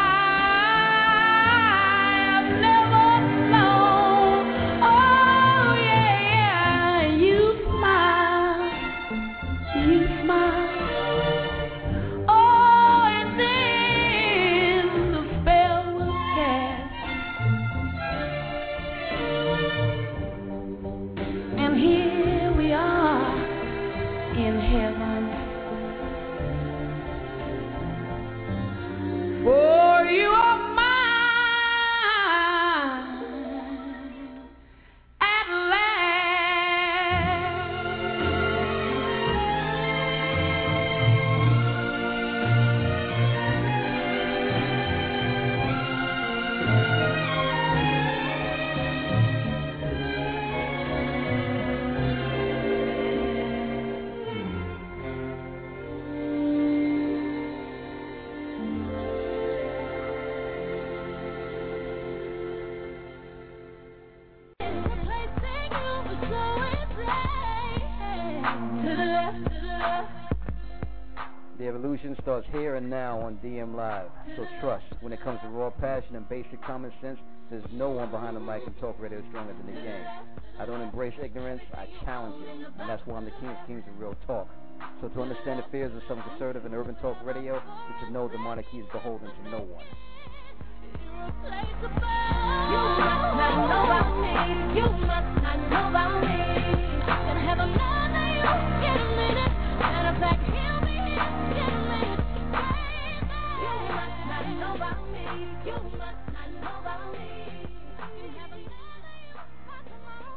have never known. Oh yeah, you smile, you smile. Oh, and then the spell was cast, and here we are in heaven. For you are mine at The evolution starts here and now on D M Live. So trust, when it comes to raw passion and basic common sense, there's no one behind the mic and talk radio stronger than the game. I don't embrace ignorance, I challenge it. And that's why I'm the king of kings of real talk. So to understand the fears of some conservative and urban talk radio, you should know the monarchy is beholden to no one. You must not know about me. You must not know about me. I can have a man that you get a minute. Matter of fact, he'll be here in a minute. You must not know about me. You must not know about me. I can have a man that you got tomorrow.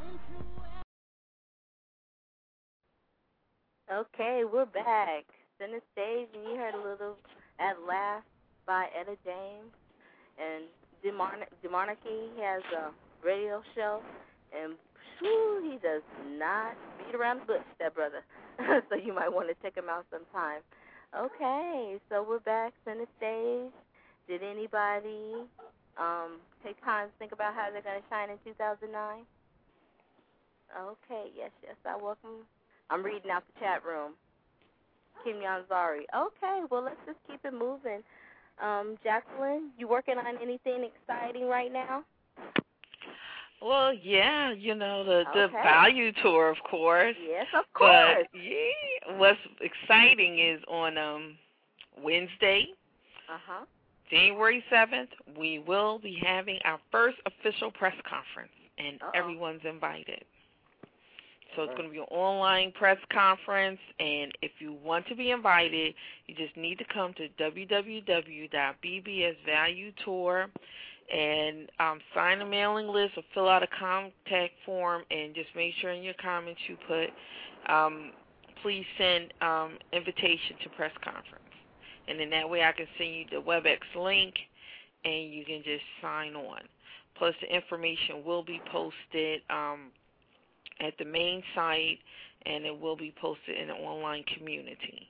Okay, we're back. Center stage, and you heard a little At Last by Etta James. And Demonarchy Demonarchy has a radio show, and whew, he does not beat around the bush, that brother. So you might want to check him out sometime. Okay, so we're back, center stage. Did anybody um, take time to think about how they're going to shine in two thousand nine? Okay, yes, yes, I welcome. I'm reading out the chat room. Kim Yanzari. Okay, well, let's just keep it moving. Um, Jacqueline, you working on anything exciting right now? Well, yeah, you know, the, the Okay. Value Tour, of course. Yes, of course. But, yeah, what's exciting is on um, Wednesday, Uh-huh. January seventh, we will be having our first official press conference, and Uh-oh. everyone's invited. So it's going to be an online press conference, and if you want to be invited, you just need to come to w w w dot b b s value tour and um, sign a mailing list or fill out a contact form, and just make sure in your comments you put, um, please send um, invitation to press conference. And then that way I can send you the WebEx link, and you can just sign on. Plus the information will be posted um, at the main site, and it will be posted in the online community.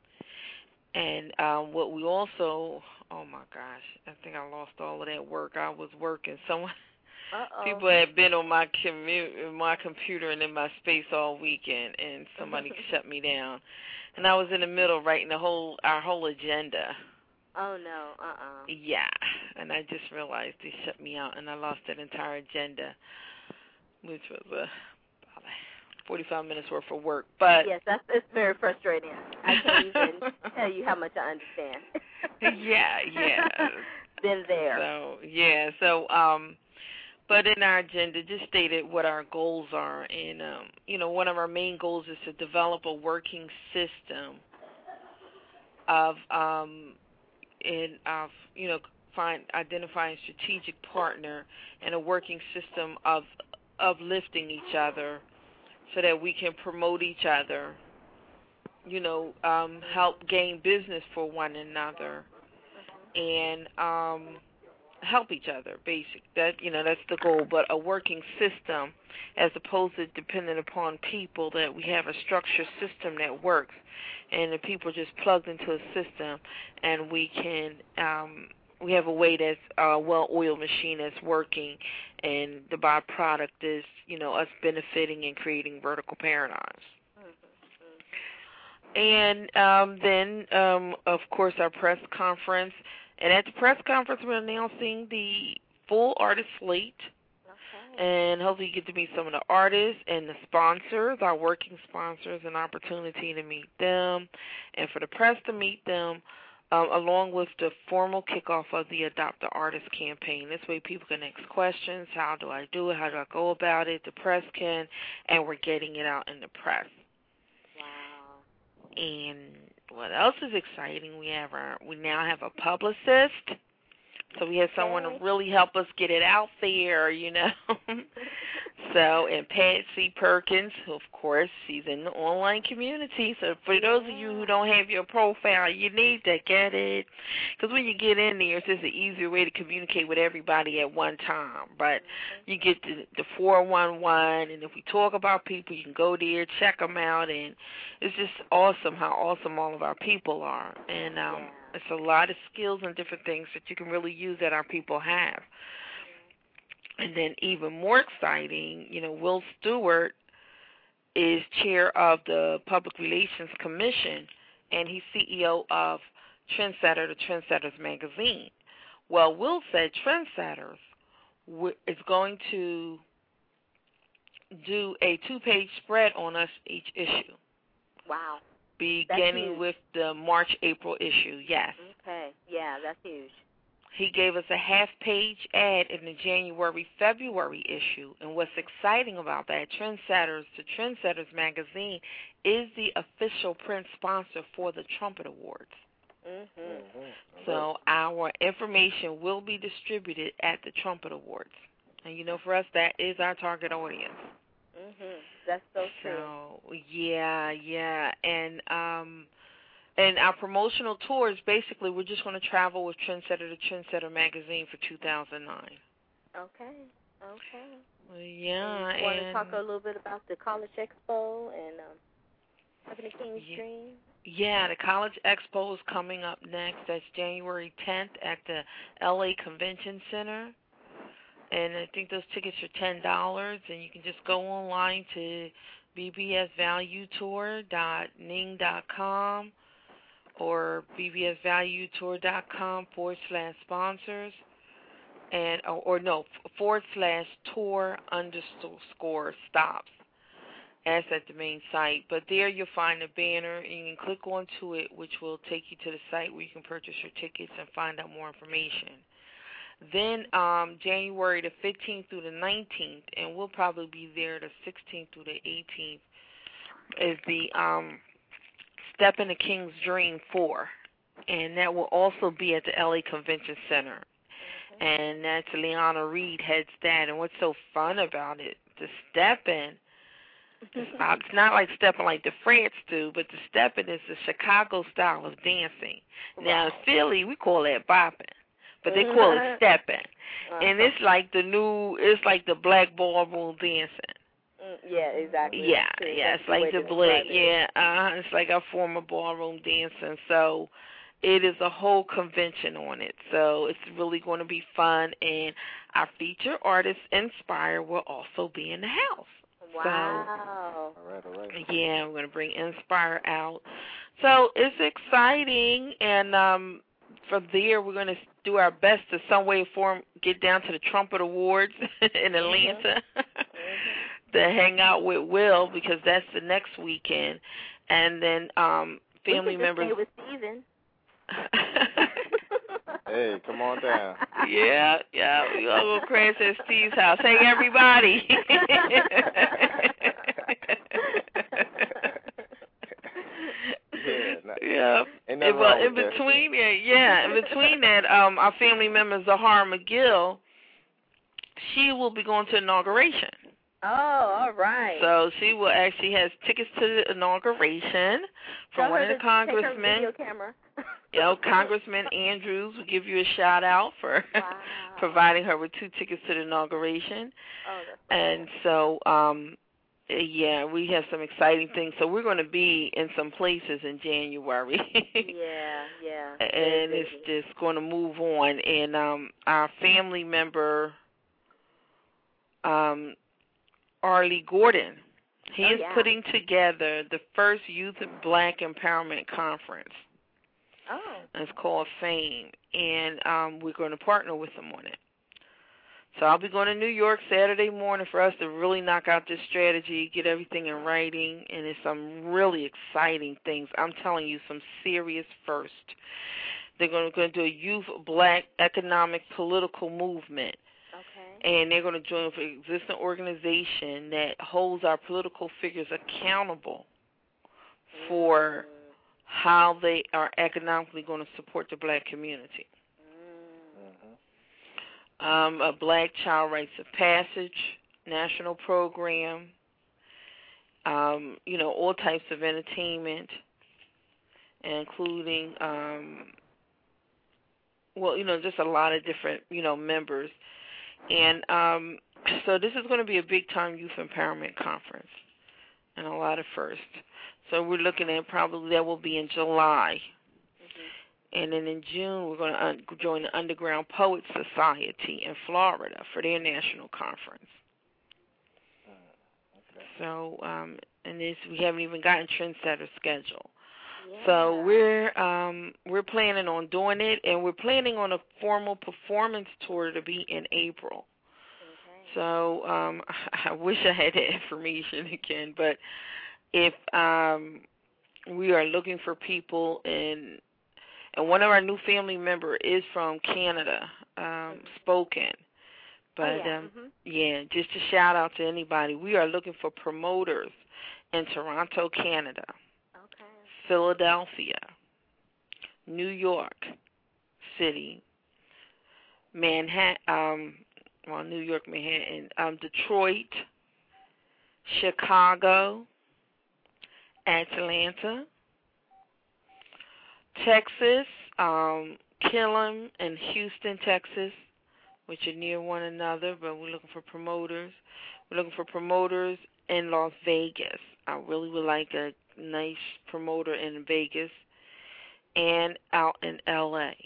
And um, what we also, oh my gosh, I think I lost all of that work. I was working. Someone, Uh-oh. people had been on my commu- my computer and in my space all weekend, and somebody shut me down. And I was in the middle writing the whole our whole agenda. Oh, no, uh-uh. Yeah, and I just realized they shut me out, and I lost that entire agenda, which was a forty-five minutes worth of work. But yes, that's it's very frustrating. I can't even tell you how much I understand. yeah, yeah. Been there. So yeah, so um, but in our agenda, just stated what our goals are, and um, you know, one of our main goals is to develop a working system of um, in of you know, find identifying strategic partner and a working system of of lifting each other, so that we can promote each other, you know, um, help gain business for one another, and um, help each other. Basic that you know that's the goal. But a working system, as opposed to dependent upon people, that we have a structured system that works, and the people just plugged into a system, and we can um, we have a way that's uh, well-oiled machine that's working, and the byproduct is, you know, us benefiting and creating vertical paradigms. And um, then, um, of course, our press conference. And at the press conference, we're announcing the full artist slate. Okay. And hopefully you get to meet some of the artists and the sponsors, our working sponsors, an opportunity to meet them, and for the press to meet them, um, along with the formal kickoff of the Adopt the Artist campaign. This way people can ask questions. How do I do it? How do I go about it? The press can, and we're getting it out in the press. And what else is exciting? We have our, we now have a publicist, so we have someone to really help us get it out there, you know. So, and Patsy Perkins, of course, she's in the online community. So for those of you who don't have your profile, you need to get it. Because when you get in there, it's just an easier way to communicate with everybody at one time. But you get the, the four one one, and if we talk about people, you can go there, check them out, and it's just awesome how awesome all of our people are. And um, it's a lot of skills and different things that you can really use that our people have. And then even more exciting, you know, Will Stewart is chair of the Public Relations Commission, and he's C E O of Trendsetter, the Trendsetters magazine. Well, Will said Trendsetters is going to do a two-page spread on us each issue. Wow. Beginning with the March-April issue, yes. Okay, yeah, that's huge. He gave us a half-page ad in the January-February issue. And what's exciting about that, Trendsetters, the Trendsetters magazine, is the official print sponsor for the Trumpet Awards. Mm-hmm. Mm-hmm. So our information will be distributed at the Trumpet Awards. And, you know, for us, that is our target audience. Mm-hmm. That's so true. So, yeah, yeah. And, um... And our promotional tours, basically, we're just going to travel with Trendsetter to Trendsetter magazine for two thousand nine. Okay, okay. Well, yeah, and you want and to talk a little bit about the College Expo and um, Ebony King's yeah, Dream? Yeah, the College Expo is coming up next. That's January tenth at the L A Convention Center. And I think those tickets are ten dollars, and you can just go online to b b s value tour dot ning dot com. or bbsvaluetour.com forward slash sponsors, and or, or no, forward slash tour underscore stops. That's at the main site. But there you'll find a banner, and you can click onto it, which will take you to the site where you can purchase your tickets and find out more information. Then um, January the fifteenth through the nineteenth, and we'll probably be there the sixteenth through the eighteenth, is the um, Step in the King's Dream four, and that will also be at the L A Convention Center. Mm-hmm. And that's Leanna Reed heads that. And what's so fun about it, the Steppin', it's, uh, it's not like stepping like the France do, but the Steppin' is the Chicago style of dancing. Wow. Now in Philly, we call that bopping, but they call it steppin'. Uh-huh. And it's like the new, it's like the black ballroom dancing. Yeah, exactly. Yeah, yeah, it's like the black, yeah, uh, it's like our former ballroom dancing. So it is a whole convention on it. So it's really going to be fun, and our featured artist, Inspire, will also be in the house. Wow. So, all right, all right. Yeah, we're going to bring Inspire out. So it's exciting, and um, from there we're going to do our best to some way or form get down to the Trumpet Awards in Atlanta. Mm-hmm. To hang out with Will, because that's the next weekend, and then um, family we members. Stay with Steven. Hey, come on down. Yeah, yeah, we all go crash at Steve's house. Hey, everybody. yeah. Not, yeah. Ain't It, well, in that. between, yeah, yeah, in between that, um, our family member Zahara McGill, she will be going to inauguration. Oh, all right. So she will actually has tickets to the inauguration from Tell one of the congressmen. Take her video camera. You know, Congressman Andrews will give you a shout out for wow. providing her with two tickets to the inauguration. Oh, that's and so um, Yeah, we have some exciting things. So we're going to be in some places in January. yeah, yeah. And it's just going to move on. And um, our family member, um, Arlie Gordon, he oh, is yeah. putting together the first Youth Black Empowerment Conference. Oh. It's called FAME, and um, we're going to partner with them on it. So I'll be going to New York Saturday morning for us to really knock out this strategy, get everything in writing, and it's some really exciting things. I'm telling you, some serious first. They're going to, going to do a Youth Black Economic Political Movement. Okay. And they're going to join with an existing organization that holds our political figures accountable for mm. how they are economically going to support the black community. Um, a Black Child Rites of Passage national program, um, you know, all types of entertainment, including, um, well, you know, just a lot of different, you know, members. And um, so this is going to be a big-time youth empowerment conference and a lot of firsts. So we're looking at probably that will be in July. And then in June, we're going to un- join the Underground Poets Society in Florida for their national conference. Okay. So, um, and this we haven't even gotten Trendsetter schedule. Yeah. So we're um, we're planning on doing it, and we're planning on a formal performance tour to be in April. Okay. So um, I wish I had that information again, but if um, we are looking for people in. And one of our new family member is from Canada, um, Spoken. But, oh, yeah. um, Mm-hmm. yeah, just a shout-out to anybody. We are looking for promoters in Toronto, Canada, okay. Philadelphia, New York City, Manhattan, um, well, New York, Manhattan, um, Detroit, Chicago, Atlanta, Texas, um, Killam and Houston, Texas, which are near one another, but we're looking for promoters. We're looking for promoters in Las Vegas. I really would like a nice promoter in Vegas and out in L A.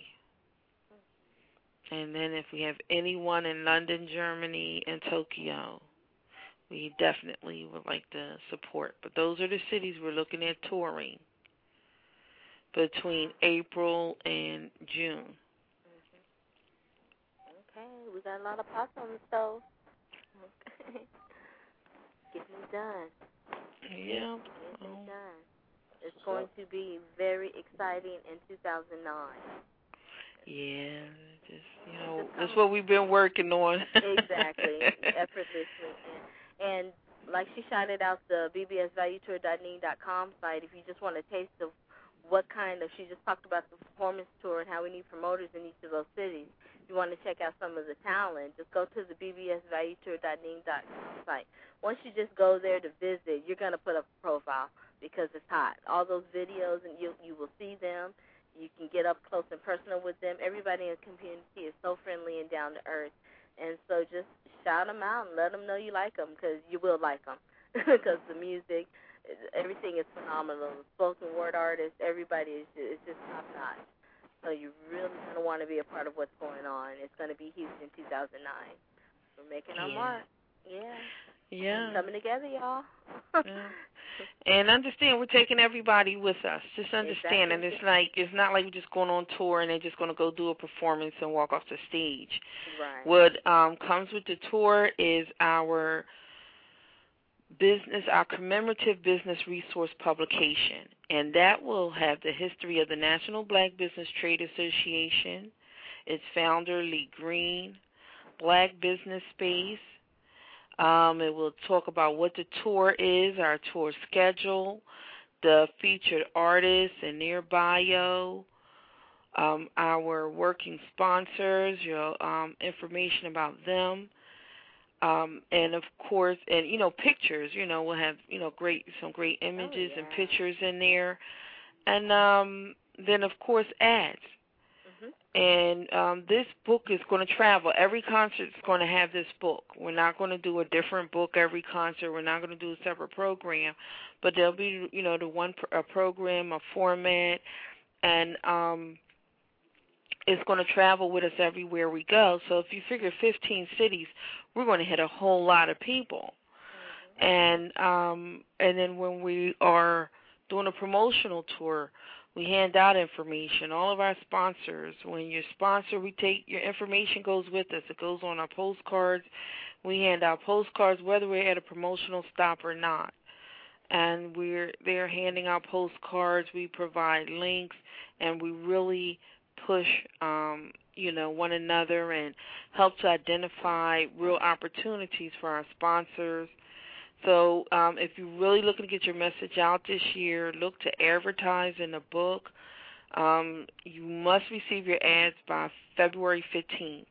And then if we have anyone in London, Germany, and Tokyo, we definitely would like to support. But those are the cities we're looking at touring between April and June. Mm-hmm. Okay, we got a lot of pots on the stove. Okay. Getting it done. Yeah. Getting Um, it done. It's going to be very exciting in two thousand nine. Yeah, just, you know, that's what we've been working on. Exactly, effortlessly. And, and like she shouted out the b b s value tour dot ning dot com site, if you just want a taste of what kind of, she just talked about the performance tour and how we need promoters in each of those cities. If you want to check out some of the talent, just go to the b b s value tour dot ning dot com site. Once you just go there to visit, you're going to put up a profile because it's hot. All those videos, and you you will see them. You can get up close and personal with them. Everybody in the community is so friendly and down to earth. And so just shout them out and let them know you like them, because you will like them, because the music, everything is phenomenal. The spoken word artists, everybody is just, is just top notch. So you really going to want to be a part of what's going on. It's going to be huge in two thousand nine. We're making our Yeah. mark. Yeah. Yeah. Coming together, y'all. Yeah. And understand, we're taking everybody with us. Just understand, Exactly. and it's like it's not like we're just going on tour and they're just going to go do a performance and walk off the stage. Right. What um, comes with the tour is our business, our commemorative business resource publication, and that will have the history of the National Black Business Trade Association, its founder Lee Green, Black Business Space. Um, it will talk about what the tour is, our tour schedule, the featured artists and their bio, um, our working sponsors, your um, information about them, um, and of course, and you know, pictures. You know, we'll have you know great some great images oh, yeah. and pictures in there, and um, then of course ads. And um, this book is going to travel. Every concert is going to have this book. We're not going to do a different book every concert. We're not going to do a separate program, but there'll be, you know, the one a program, a format, and um, it's going to travel with us everywhere we go. So if you figure fifteen cities, we're going to hit a whole lot of people. And um, and then when we are doing a promotional tour, we hand out information. All of our sponsors, when you sponsor, we take your information goes with us. It goes on our postcards. We hand out postcards whether we're at a promotional stop or not. And we're they're handing out postcards. We provide links, and we really push, um, you know, one another and help to identify real opportunities for our sponsors. So um, if you're really looking to get your message out this year, look to advertise in the book. Um, you must receive your ads by February fifteenth,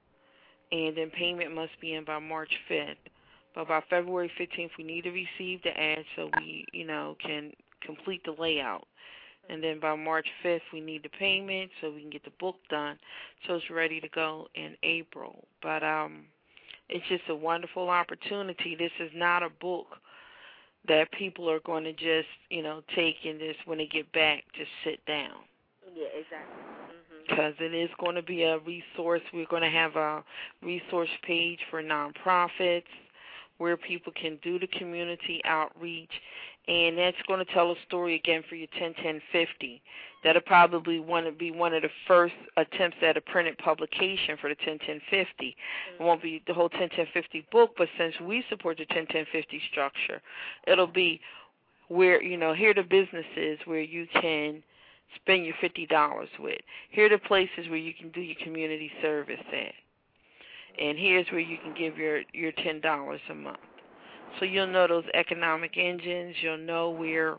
and then payment must be in by March fifth. But by February fifteenth, we need to receive the ads so we, you know, can complete the layout. And then by March fifth, we need the payment so we can get the book done so it's ready to go in April. But um, it's just a wonderful opportunity. This is not a book that people are going to just, you know, take and just, when they get back, just sit down. Yeah, exactly. Because mm-hmm. it is going to be a resource. We're going to have a resource page for nonprofits where people can do the community outreach. And that's going to tell a story again for your ten ten fifty. That'll probably want to be one of the first attempts at a printed publication for the ten ten fifty. Mm-hmm. It won't be the whole ten ten fifty book, but since we support the ten ten fifty structure, it'll be where, you know, here are the businesses where you can spend your fifty dollars with. Here are the places where you can do your community service at. And here's where you can give your, your ten dollars a month. So you'll know those economic engines. You'll know where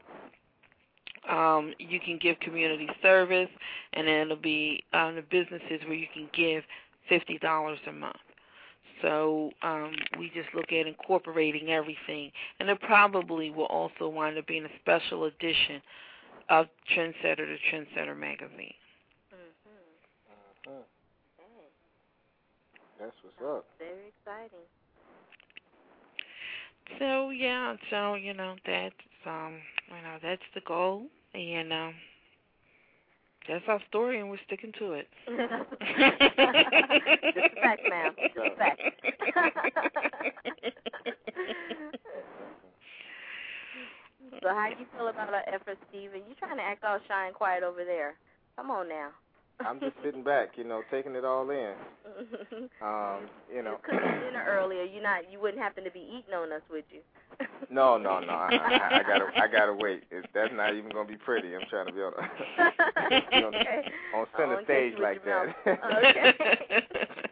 um, you can give community service, and then it'll be um, the businesses where you can give fifty dollars a month. So um, we just look at incorporating everything. And it probably will also wind up being a special edition of Trendsetter, the Trendsetter magazine. Mm-hmm. Uh-huh. That's what's up. Very exciting. So yeah, so you know that's um, you know that's the goal, and um, that's our story, and we're sticking to it. Just a fact, ma'am. Just a fact. So how you feel about our efforts, Stephen? You trying to act all shy and quiet over there? Come on now. I'm just sitting back, you know, taking it all in. Um, you know. You cooked dinner earlier. You not. You wouldn't happen to be eating on us, would you? No, no, no. I, I, I gotta, I gotta wait. It's, that's not even gonna be pretty. I'm trying to be on, you know, okay. on center stage like that. Okay.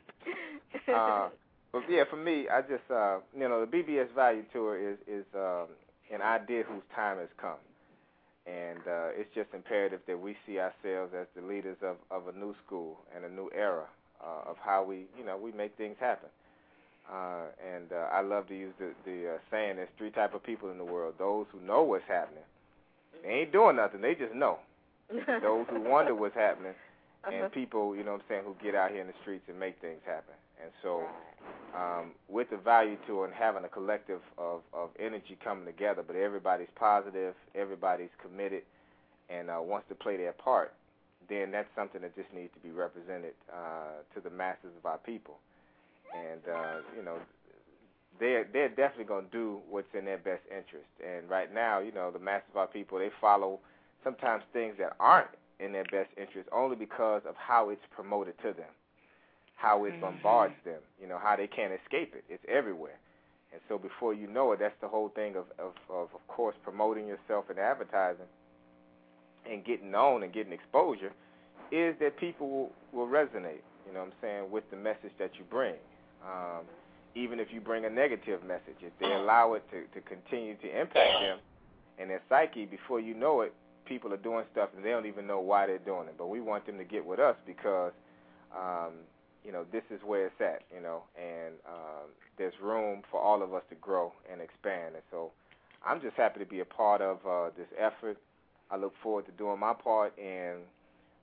uh, but yeah, for me, I just, uh, you know, the B B S Value Tour is is um, an idea whose time has come. And uh, it's just imperative that we see ourselves as the leaders of, of a new school and a new era uh, of how we, you know, we make things happen. Uh, and uh, I love to use the, the uh, saying, there's three type of people in the world. Those who know what's happening. They ain't doing nothing. They just know. Those who wonder what's happening. And uh-huh. people, you know what I'm saying, who get out here in the streets and make things happen. And so um, with the Value Tour and having a collective of, of energy coming together, but everybody's positive, everybody's committed, and uh, wants to play their part, then that's something that just needs to be represented uh, to the masses of our people. And, uh, you know, they're, they're definitely going to do what's in their best interest. And right now, you know, the masses of our people, they follow sometimes things that aren't in their best interest only because of how it's promoted to them, how it bombards them, you know, how they can't escape it. It's everywhere. And so before you know it, that's the whole thing of, of, of, of course, promoting yourself and advertising and getting known and getting exposure is that people will, will resonate, you know what I'm saying, with the message that you bring. Um, even if you bring a negative message, if they allow it to, to continue to impact them and their psyche, before you know it, people are doing stuff and they don't even know why they're doing it. But we want them to get with us because, um, you know, this is where it's at, you know, and um, there's room for all of us to grow and expand. And so I'm just happy to be a part of uh, this effort. I look forward to doing my part in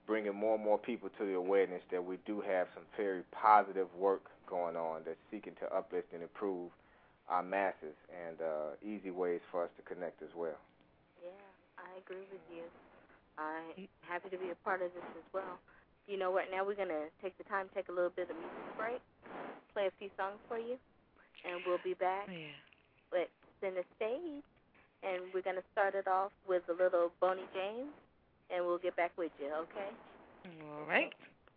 bringing more and more people to the awareness that we do have some very positive work going on that's seeking to uplift and improve our masses, and uh, easy ways for us to connect as well. Yeah, I agree with you. I'm happy to be a part of this as well. You know what? Now we're going to take the time, take a little bit of music break, play a few songs for you, and we'll be back Yeah. with Center Stage. And we're going to start it off with a little Boney James, and we'll get back with you, okay? All right.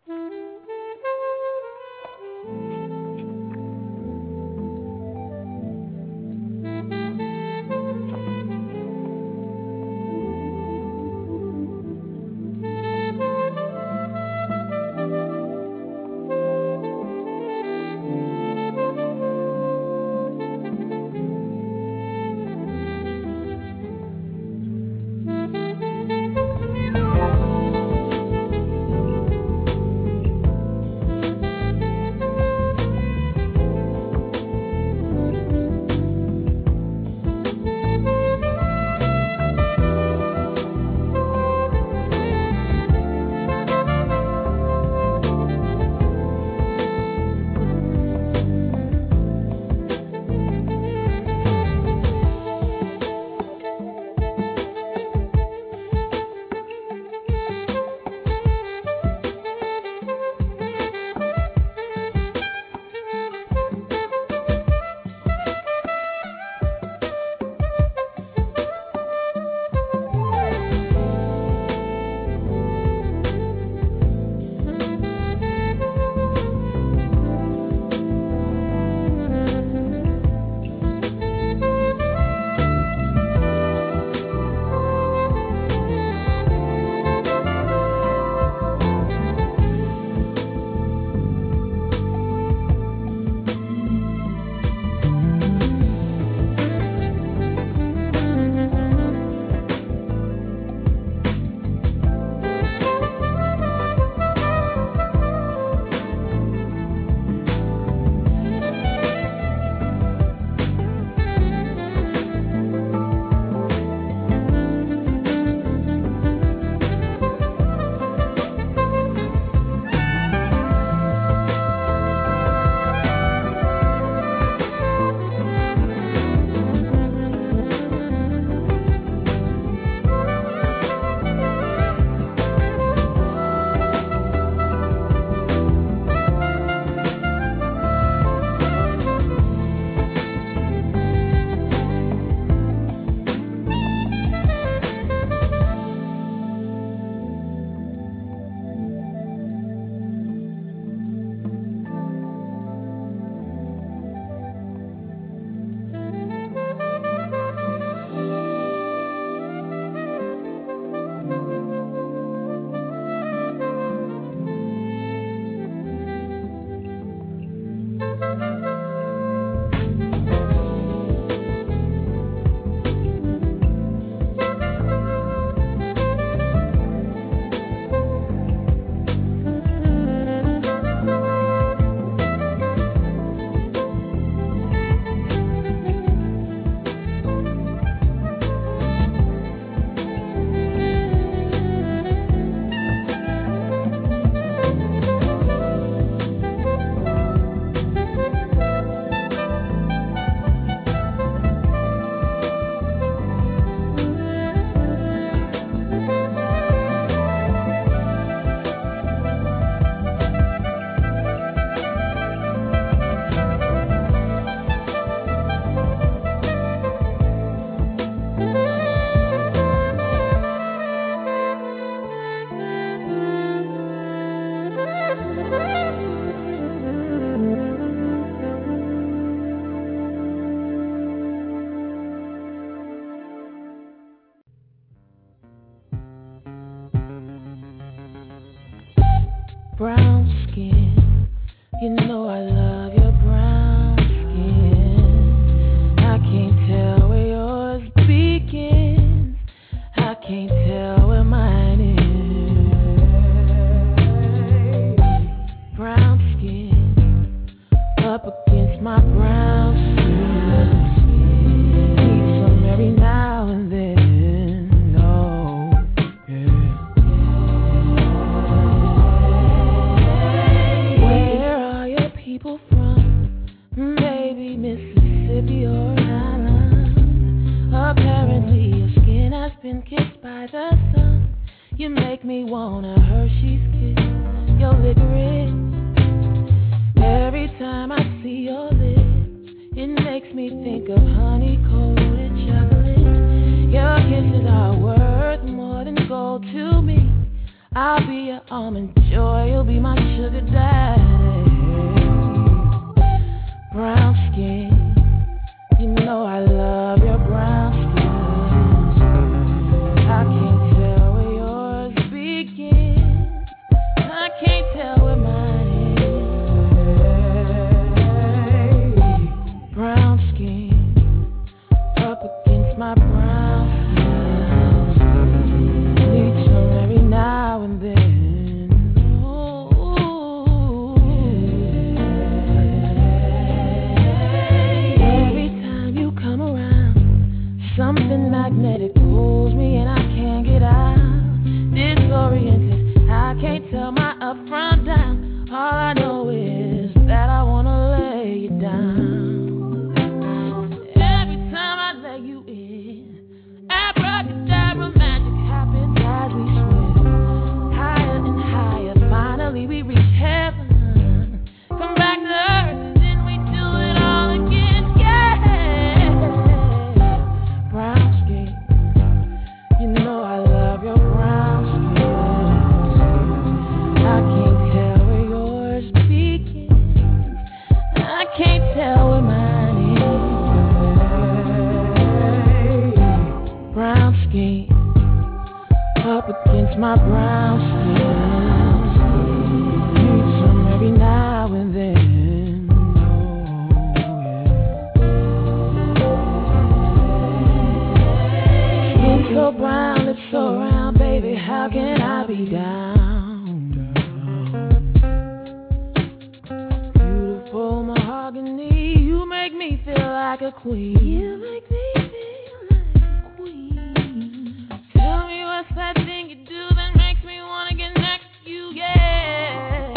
brown skin. You know I love your brown skin. I can't tell where yours begins. I can't tell where mine is. Brown skin up against my brown skin. Need some every now and then. Oh, yeah. be my sugar daddy. Brown skin, you know I love your brown skin. I can't tell where yours begins. I can't tell where mine is. Brown skin, up against my brown skin. Need some every now and then. Something magnetic pulls me and I can't get out. Disoriented, I can't tell my up from down. All I know is that I wanna lay you down. Every time I lay you in, abracadabra magic happens as we swim higher and higher. Finally we reach heaven. Come back to earth and then we do it all again. Yeah. Brown skin, you know I love your brown skin. I can't tell where yours begins. I can't tell where mine is. Brown skin, up against my brown skin. Need some every now and then. So brown, it's so round, baby, how can I be down? Beautiful mahogany, you make me feel like a queen. You make me feel like a queen. Tell me what's that thing you do that makes me wanna get next to you, yeah.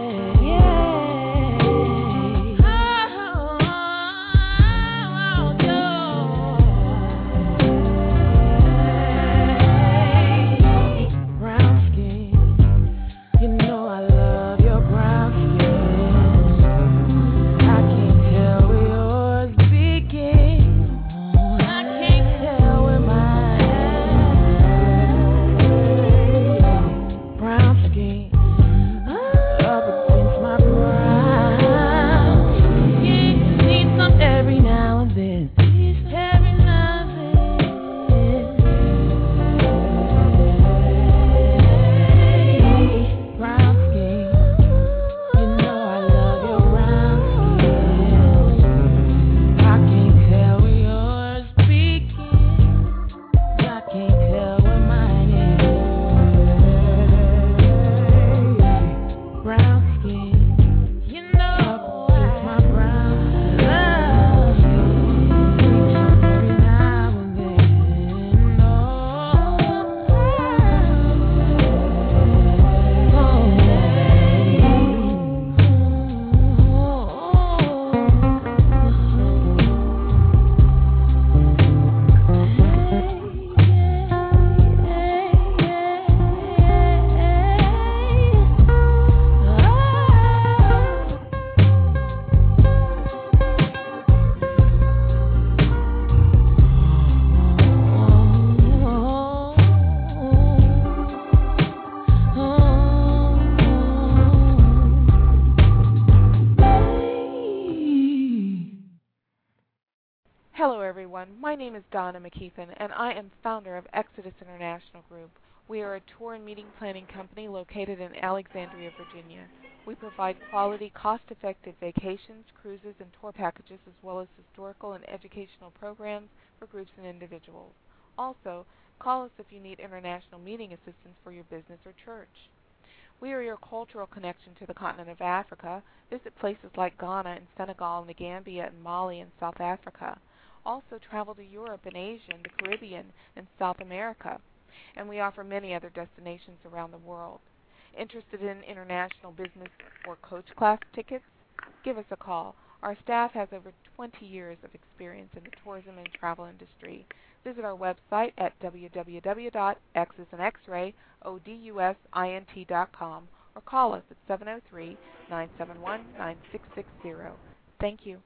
My name is Donna McKeithen, and I am founder of Exodus International Group. We are a tour and meeting planning company located in Alexandria, Virginia. We provide quality, cost-effective vacations, cruises, and tour packages, as well as historical and educational programs for groups and individuals. Also, call us if you need international meeting assistance for your business or church. We are your cultural connection to the continent of Africa. Visit places like Ghana and Senegal and the Gambia and Mali and South Africa. Also travel to Europe and Asia and the Caribbean and South America. And we offer many other destinations around the world. Interested in international business or coach class tickets? Give us a call. Our staff has over twenty years of experience in the tourism and travel industry. Visit our website at w w w dot x as in x-ray, o d u s i n t dot com or call us at seven oh three, nine seven one, nine six six zero. Thank you.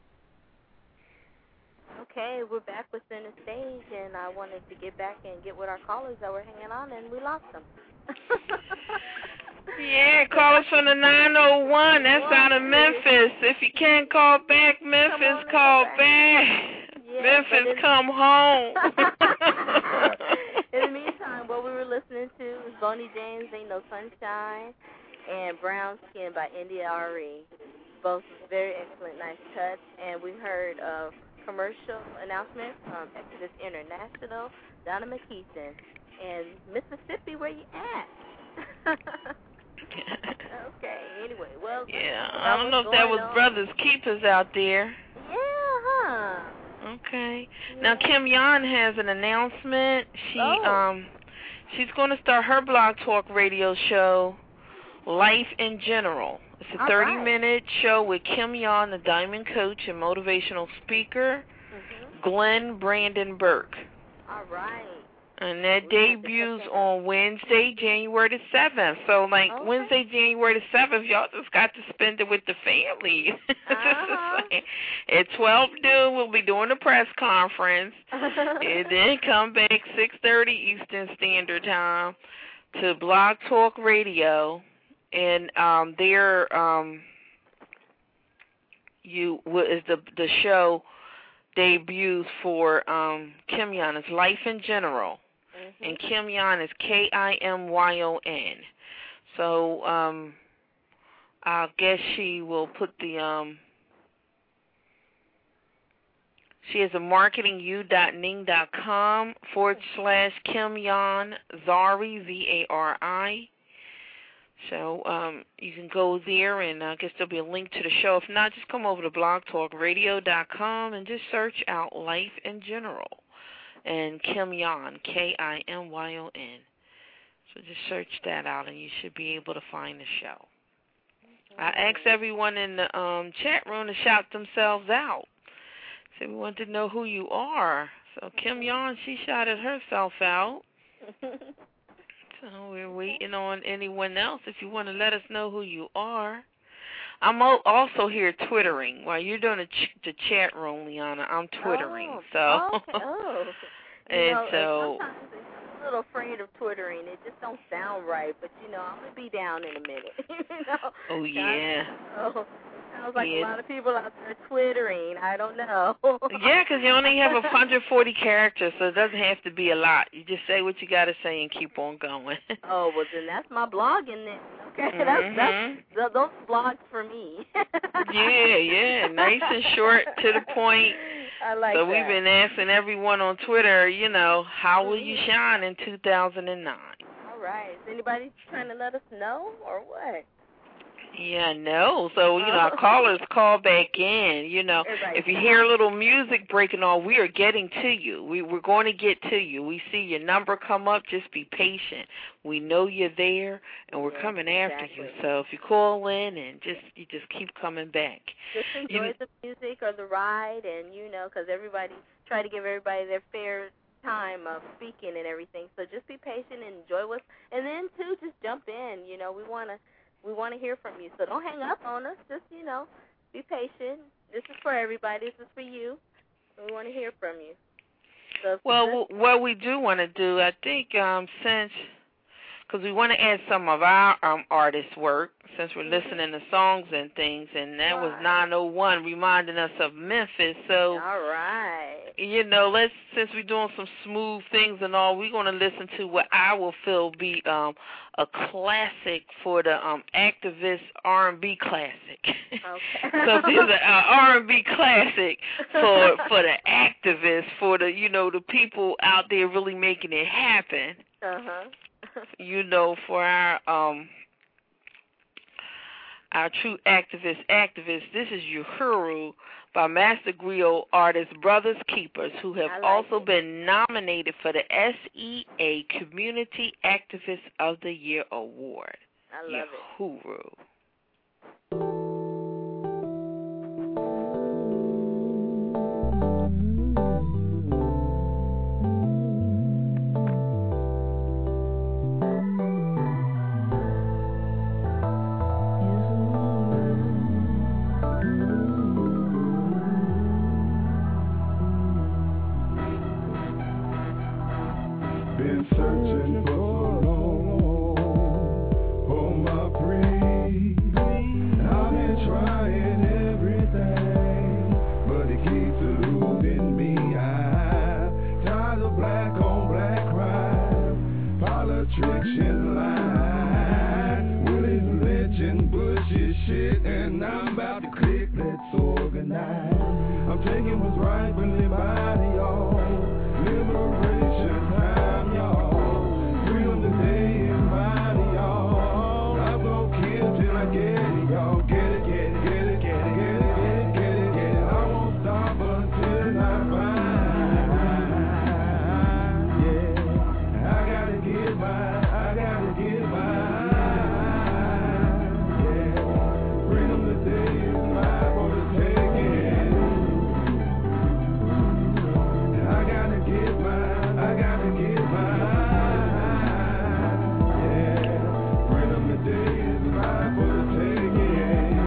Okay, we're back with Center Stage, and I wanted to get back and get with our callers that were hanging on, and we lost them. Yeah, call us from the nine oh one. That's out of Memphis. If you can't call back, Memphis, call back. back. Yeah, Memphis, come home. In the meantime, what we were listening to was Boney James, Ain't No Sunshine, and Brown Skin by India R E. Both very excellent, nice cuts. And we heard a commercial announcement from Exodus International, Donna McKeithen. And Mississippi, where you at? Okay, anyway, well. Yeah, I don't know if that was on. Brothers Keepers out there. Yeah, huh? Okay. Yeah. Now, Kim Yon has an announcement. She, oh. um, she's going to start her Blog Talk radio show, Life in General. It's a thirty-minute right. show with Kim Yon, the Diamond Coach and motivational speaker, mm-hmm. Glenn Brandon Burke. All right. And that debuts on Wednesday, January the seventh. So, like, okay. Wednesday, January the seventh, y'all just got to spend it with the family. Uh-huh. At twelve noon, we'll be doing the press conference. And then come back six thirty Eastern Standard Time to Blog Talk Radio. And um, there um, you is the, the show debuts for um, Kim Yon. It's Life in General. Mm-hmm. And Kim Yon is K I M Y O N. So um, I guess she will put the, um, she has a marketingu.ning.com forward slash Kim Yon Zari, Z A R I. So um, you can go there, and I guess there'll be a link to the show. If not, just come over to blog talk radio dot com and just search out Life in General and Kim Yon, K I M Y O N. So just search that out, and you should be able to find the show. Okay. I asked everyone in the um, chat room to shout themselves out. So we want to know who you are. So Kim Yon, she shouted herself out. So we're waiting on anyone else if you want to let us know who you are. I'm also here twittering. While you're doing the, ch- the chat room, Liana, I'm twittering. Oh, so, okay. oh. and know, so, sometimes I'm a little afraid of twittering. It just don't sound right. But you know, I'm gonna be down in a minute. you know? Oh yeah. Oh, sounds like yeah. a lot of people out there twittering. I don't know. Yeah, because you only have one hundred forty characters, so it doesn't have to be a lot. You just say what you got to say and keep on going. Oh, well, then that's my blogging then. Okay, mm-hmm. that's, that's those blogs for me. Yeah, yeah, nice and short, to the point. I like so that. We've been asking everyone on Twitter, you know, how will you shine in two thousand nine? All right. Is anybody trying to let us know or what? Yeah, no. So, you know, our callers call back in. You know, if you hear a little music breaking on, we are getting to you. We, we're going to get to you. We see your number come up. Just be patient. We know you're there, and we're yeah, coming after exactly. you. So if you call in and just you just keep coming back. Just enjoy you, the music or the ride, and, you know, because everybody, try to give everybody their fair time of speaking and everything. So just be patient and enjoy what's, and then, too, just jump in. You know, we want to. We want to hear from you, so don't hang up on us. Just, you know, be patient. This is for everybody. This is for you. We want to hear from you. So well, what we do want to do, I think, um, since, because we want to add some of our um, artists' work, since we're mm-hmm. listening to songs and things, and that right. was nine oh one reminding us of Memphis. So, all right. You know, let's, since we're doing some smooth things and all, we're going to listen to what I will feel be um, a classic for the um, activist R and B classic. Okay. So this is an R and B classic for for the activists, for the, you know, the people out there really making it happen. Uh-huh. You know, for our um our true activist activists, this is Uhuru by Master Griot artist Brothers Keepers, who have like also it. been nominated for the S E A Community Activist of the Year Award. I love Uhuru. it. Been searching for so long for my shit and I'm about to click, let's organize. I'm taking what's rightfully mine, y'all. Liberation time, y'all. Freedom today is mine, y'all. I'm gonna kill till I get it, y'all. Get it, get it, get it, get it, get it, get it, get it, get it. I won't stop until I find. Yeah, I gotta get mine, I gotta get mine. Yeah, freedom today is mine for the taking. I gotta get mine, I gotta get mine. Yeah, freedom today is mine for the taking.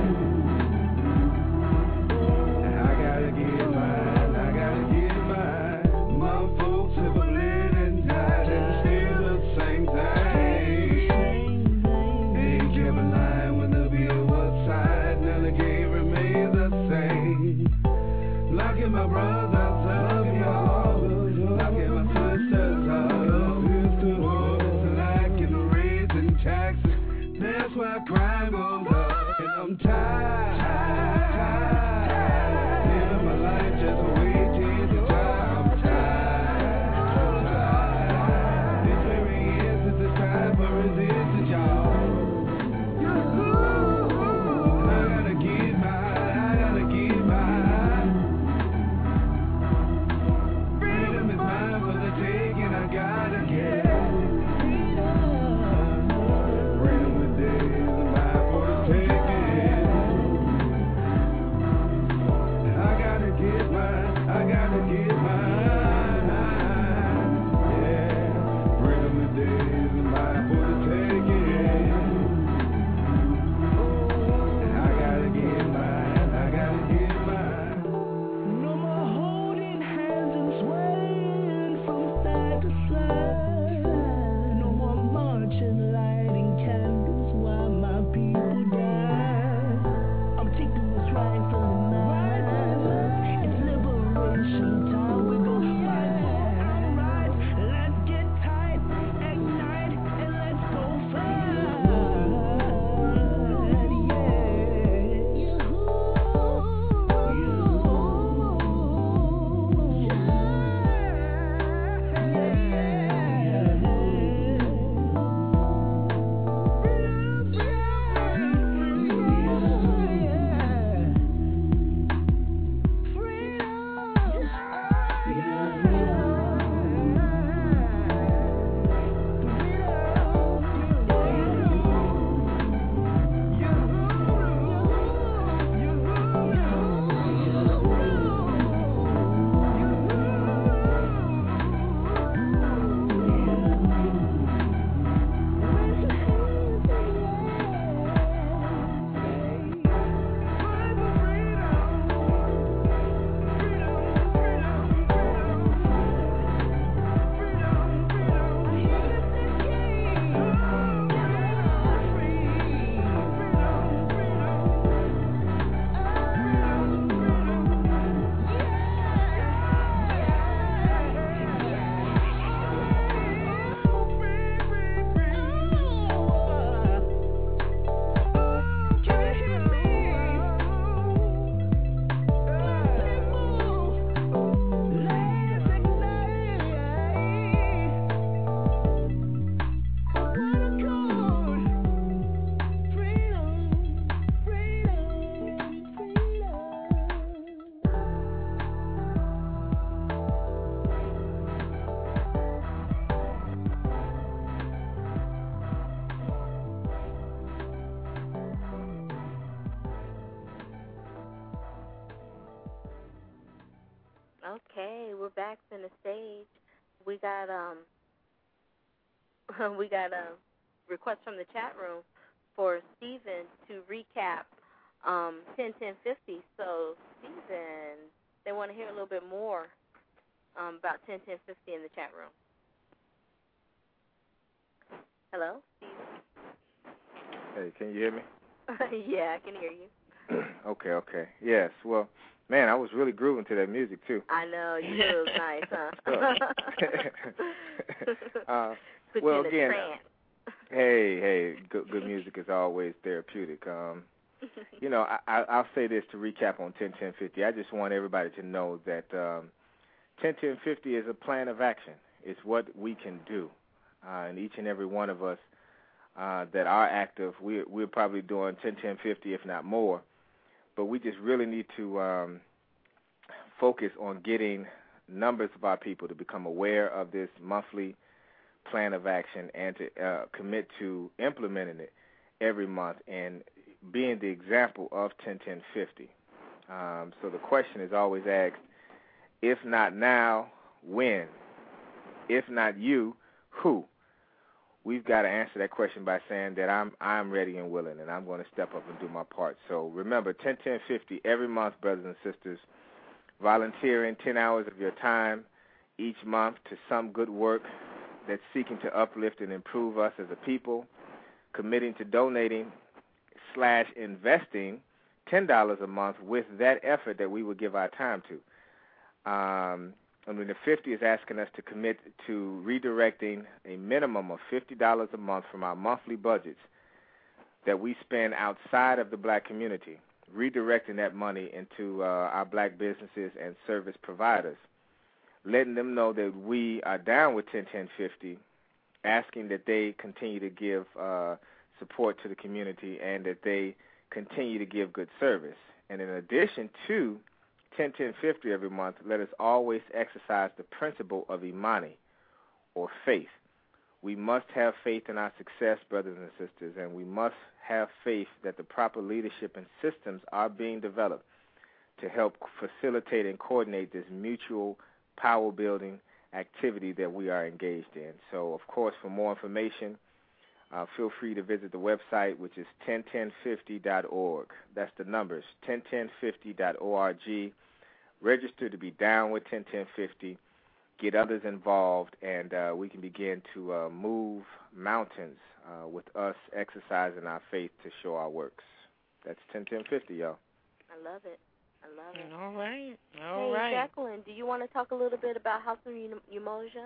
I gotta get mine, I gotta get mine. My folks have lived and died and still the same thing. They kept a line when the bill was signed and the game remained the same. Locking my brothers up, y'all. Locking my sisters up. Sisterhood is lacking raising taxes. That's why crime goes up. And I'm tired, tired. Living my life just waiting to die. I'm tired, tired. This very instant is time for resistance, y'all. I gotta get mine, I gotta get mine. Freedom is mine for the taking, I gotta get it. Freedom today is mine for the taking. I gotta get mine, I gotta get mine. Yeah, freedom today is mine for the taking. I gotta get mine, I gotta get mine. No more holding hands and swaying from side to side. No more marching, lighting candles while my people die. I'm taking what's right from the night. It's liberation time. We're gonna fight for our rights. Let's get tight, ignite, and let's go fight. Okay, we're back from the stage. We got um we got a request from the chat room for Stephen to recap um ten ten fifty. So Stephen, they want to hear a little bit more um about ten ten fifty in the chat room. Hello, Stephen. Hey, can you hear me? Yeah, I can hear you. okay, okay. Yes, well, man, I was really grooving to that music, too. I know, you do. Nice, huh? uh, Put well, you in again, a trance. hey, hey, good, good music is always therapeutic. Um, you know, I, I, I'll say this to recap on ten ten fifty. I just want everybody to know that um, ten ten fifty is a plan of action. It's what we can do. Uh, and each and every one of us uh, that are active, we, we're probably doing ten ten fifty, if not more. But we just really need to um, focus on getting numbers of our people to become aware of this monthly plan of action and to uh, commit to implementing it every month and being the example of ten ten fifty. Um, so the question is always asked, if not now, when? If not you, who? We've got to answer that question by saying that I'm I'm ready and willing, and I'm going to step up and do my part. So remember, ten ten fifty every month, brothers and sisters, volunteering ten hours of your time each month to some good work that's seeking to uplift and improve us as a people, committing to donating slash investing ten dollars a month with that effort that we would give our time to. Um, I mean, the fifty is asking us to commit to redirecting a minimum of fifty dollars a month from our monthly budgets that we spend outside of the black community, redirecting that money into uh, our black businesses and service providers, letting them know that we are down with ten ten fifty, asking that they continue to give uh, support to the community and that they continue to give good service. And in addition to ten ten fifty every month, let us always exercise the principle of Imani, or faith. We must have faith in our success, brothers and sisters, and we must have faith that the proper leadership and systems are being developed to help facilitate and coordinate this mutual power-building activity that we are engaged in. So, of course, for more information, uh, feel free to visit the website, which is ten ten fifty dot org. That's the numbers, ten ten fifty dot org. Register to be down with ten ten fifty. Get others involved, and uh, we can begin to uh, move mountains uh, with us exercising our faith to show our works. That's ten ten fifty, y'all. I love it. I love it. All right. All hey, right. Jacqueline, do you want to talk a little bit about House of Umoja?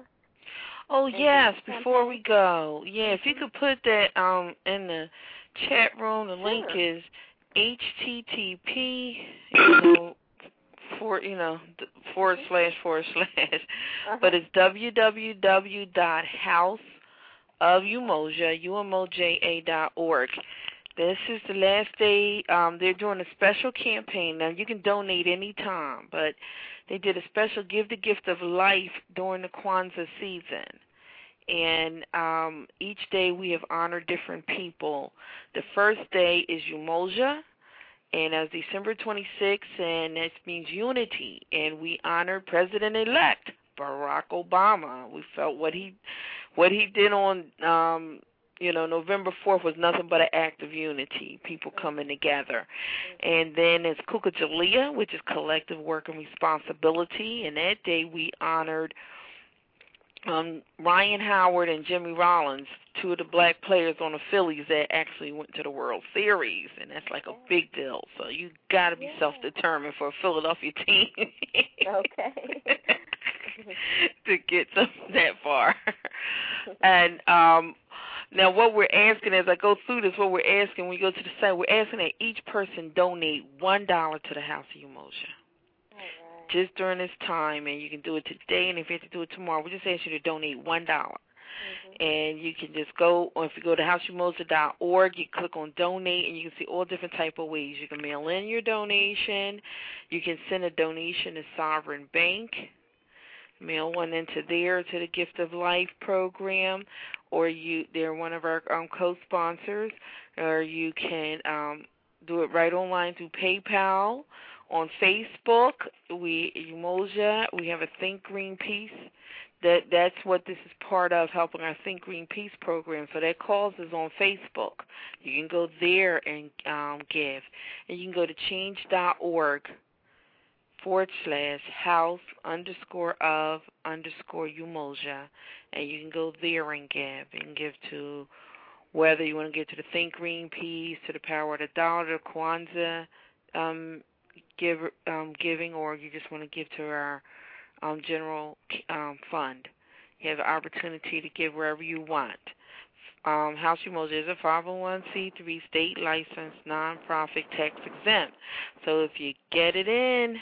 Oh, and yes, before we go. Yeah, if you could put that um in the chat room, the sure. link is H T T P, you know, for, you know, forward slash forward slash, uh-huh. but it's w w w dot house of umoja, U M O J A dot org. This is the last day. Um, they're doing a special campaign. Now, you can donate any time, but they did a special Give the Gift of Life during the Kwanzaa season. And um, each day we have honored different people. The first day is Umoja, and that's December twenty-sixth, and that means unity. And we honored President-elect Barack Obama. We felt what he what he did on um, you know, November fourth was nothing but an act of unity, people coming together. And then it's Kukujalia, which is collective work and responsibility. And that day we honored um, Ryan Howard and Jimmy Rollins, two of the black players on the Phillies that actually went to the World Series. And that's like a big deal. So you got to be yeah. self-determined for a Philadelphia team. Okay. to get them that far. And um, now what we're asking, as I go through this, what we're asking, when we go to the site, we're asking that each person donate one dollar to the House of Umoja. Right. Just during this time, and you can do it today, and if you have to do it tomorrow, we just ask you to donate one dollar. Mm-hmm. And you can just go, or if you go to house umoja dot org, you click on donate, and you can see all different type of ways. You can mail in your donation. You can send a donation to Sovereign Bank. Mail one into there, to the Gift of Life program, or you they're one of our um, co-sponsors, or you can um, do it right online through PayPal. On Facebook, we Umoja, we have a Think Green Peace. That that's what this is part of, helping our Think Green Peace program. So that cause is on Facebook. You can go there and um, give, and you can go to change dot org. forward slash house underscore of underscore Umoja, and you can go there and give. You can give to whether you want to give to the Think Green Peace, to the Power of the Dollar, to Kwanzaa um, give, um, giving, or you just want to give to our um, general um, fund. You have the opportunity to give wherever you want. Um, House Umoja is a five oh one c three state licensed nonprofit tax exempt. So if you get it in,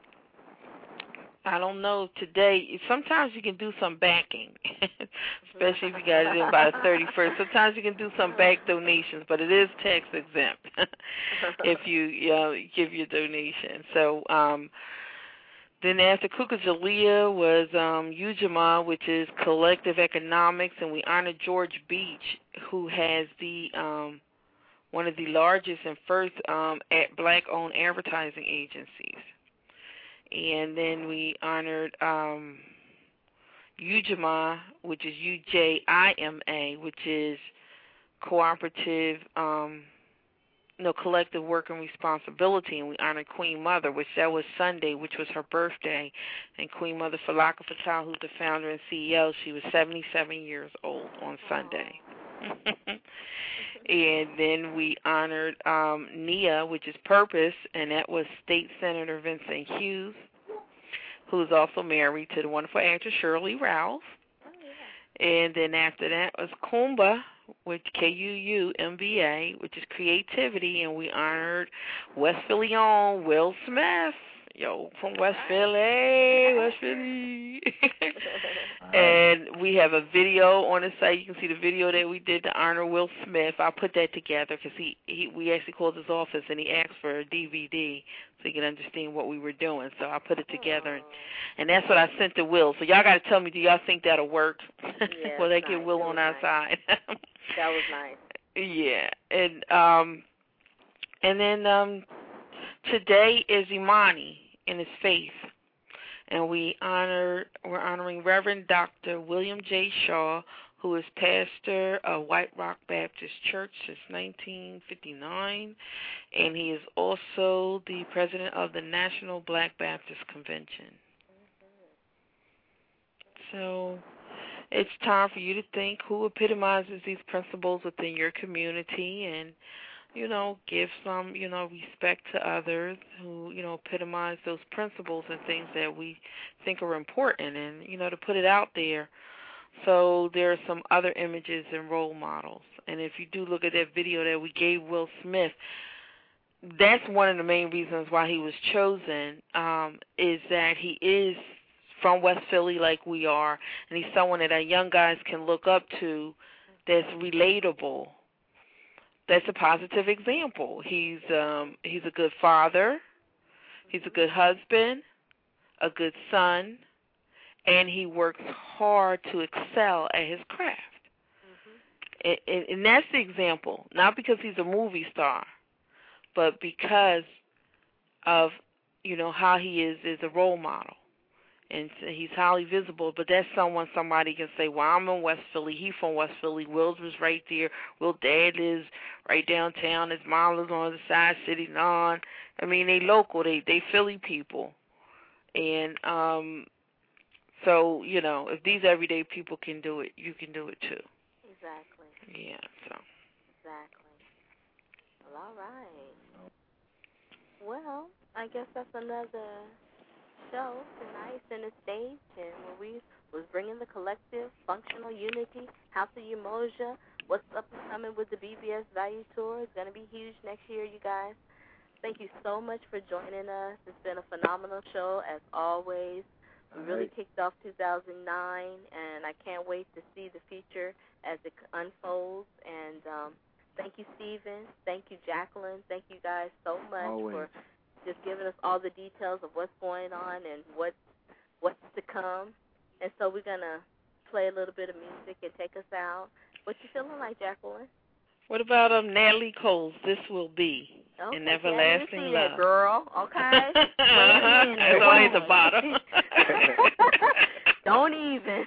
I don't know today. Sometimes you can do some backing, especially if you got it in by the thirty-first. Sometimes you can do some back donations, but it is tax exempt if you uh, give your donation. So um, then after Kukujalia was um, Ujamaa, which is collective economics, and we honored George Beach, who has the um, one of the largest and first um, at black-owned advertising agencies. And then we honored um, Ujamaa, which is U J I M A, which is cooperative, um, no, collective work and responsibility. And we honored Queen Mother, which that was Sunday, which was her birthday. And Queen Mother Falaka Fatal, who's the founder and C E O, she was seventy-seven years old on Sunday. And then we honored um, N I A, which is Purpose, and that was State Senator Vincent Hughes, who's also married to the wonderful actress Shirley Ralph. Oh, yeah. And then after that was Kumba, which K U U M B A, which is Creativity, and we honored West Philly on Will Smith. Yo, from West Philly, West Philly. And we have a video on the site. You can see the video that we did to honor Will Smith. I'll put that together because he, he, we actually called his office and he asked for a D V D so he could understand what we were doing. So I put it together, and, and that's what I sent to Will. So y'all got to tell me, do y'all think that'll work? Yeah, Will they nice. get Will on our nice. side? That was nice. Yeah, and um, and then um, today is Imani in his faith, and we honor we're honoring Reverend Doctor William J. Shaw, who is pastor of White Rock Baptist Church since nineteen fifty-nine, and he is also the president of the National Black Baptist Convention. So it's time for you to think who epitomizes these principles within your community, and you know, give some, you know, respect to others who, you know, epitomize those principles and things that we think are important, and, you know, to put it out there. So there are some other images and role models. And if you do look at that video that we gave Will Smith, that's one of the main reasons why he was chosen, um, is that he is from West Philly like we are, and he's someone that our young guys can look up to that's relatable. That's a positive example. He's um, he's a good father, he's a good husband, a good son, and he works hard to excel at his craft. Mm-hmm. And, and, and that's the example, not because he's a movie star, but because of, you know, how he is as a role model. And he's highly visible, but that's someone somebody can say, well, I'm in West Philly, he from West Philly, Will's was right there, Will's dad is right downtown, his mom lives on the side sitting on. I mean, they local, they they Philly people. And um, so, you know, if these everyday people can do it, you can do it too. Exactly. Yeah, so. Exactly. Well, all right. Well, I guess that's another show tonight, Center Stage, and where we was bringing the collective functional unity, House of Umoja. What's up and coming with the B B S Value Tour? It's going to be huge next year, you guys. Thank you so much for joining us. It's been a phenomenal show, as always. We really right. kicked off two thousand nine, and I can't wait to see the future as it unfolds. And um, thank you, Stephen. Thank you, Jacqueline. Thank you guys so much always. for just giving us all the details of what's going on and what, what's to come. And so we're going to play a little bit of music and take us out. What you feeling like, Jacqueline? What about um, Natalie Cole's This Will Be okay, an Everlasting yeah, Love? Girl, okay. It's only the bottom. Don't even.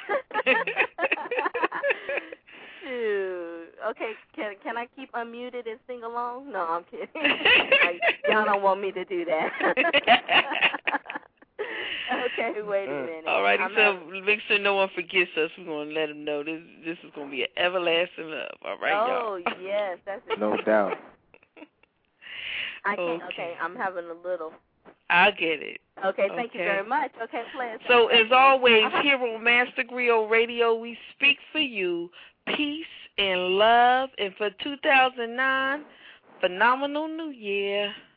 Shoot. Okay, can can I keep unmuted and sing along? No, I'm kidding. Like, y'all don't want me to do that. Okay, wait a minute. All righty, I'm so not... make sure no one forgets us. We're going to let them know this this is going to be an everlasting love. All right, oh, y'all? Oh, yes. That's it. No doubt. I can't. Okay. Okay, I'm having a little. I get it. Okay, thank okay. you very much. Okay, play it. So, as always, uh-huh. here on Master Griot Radio, we speak for you peace in love. And for two thousand nine, phenomenal new year.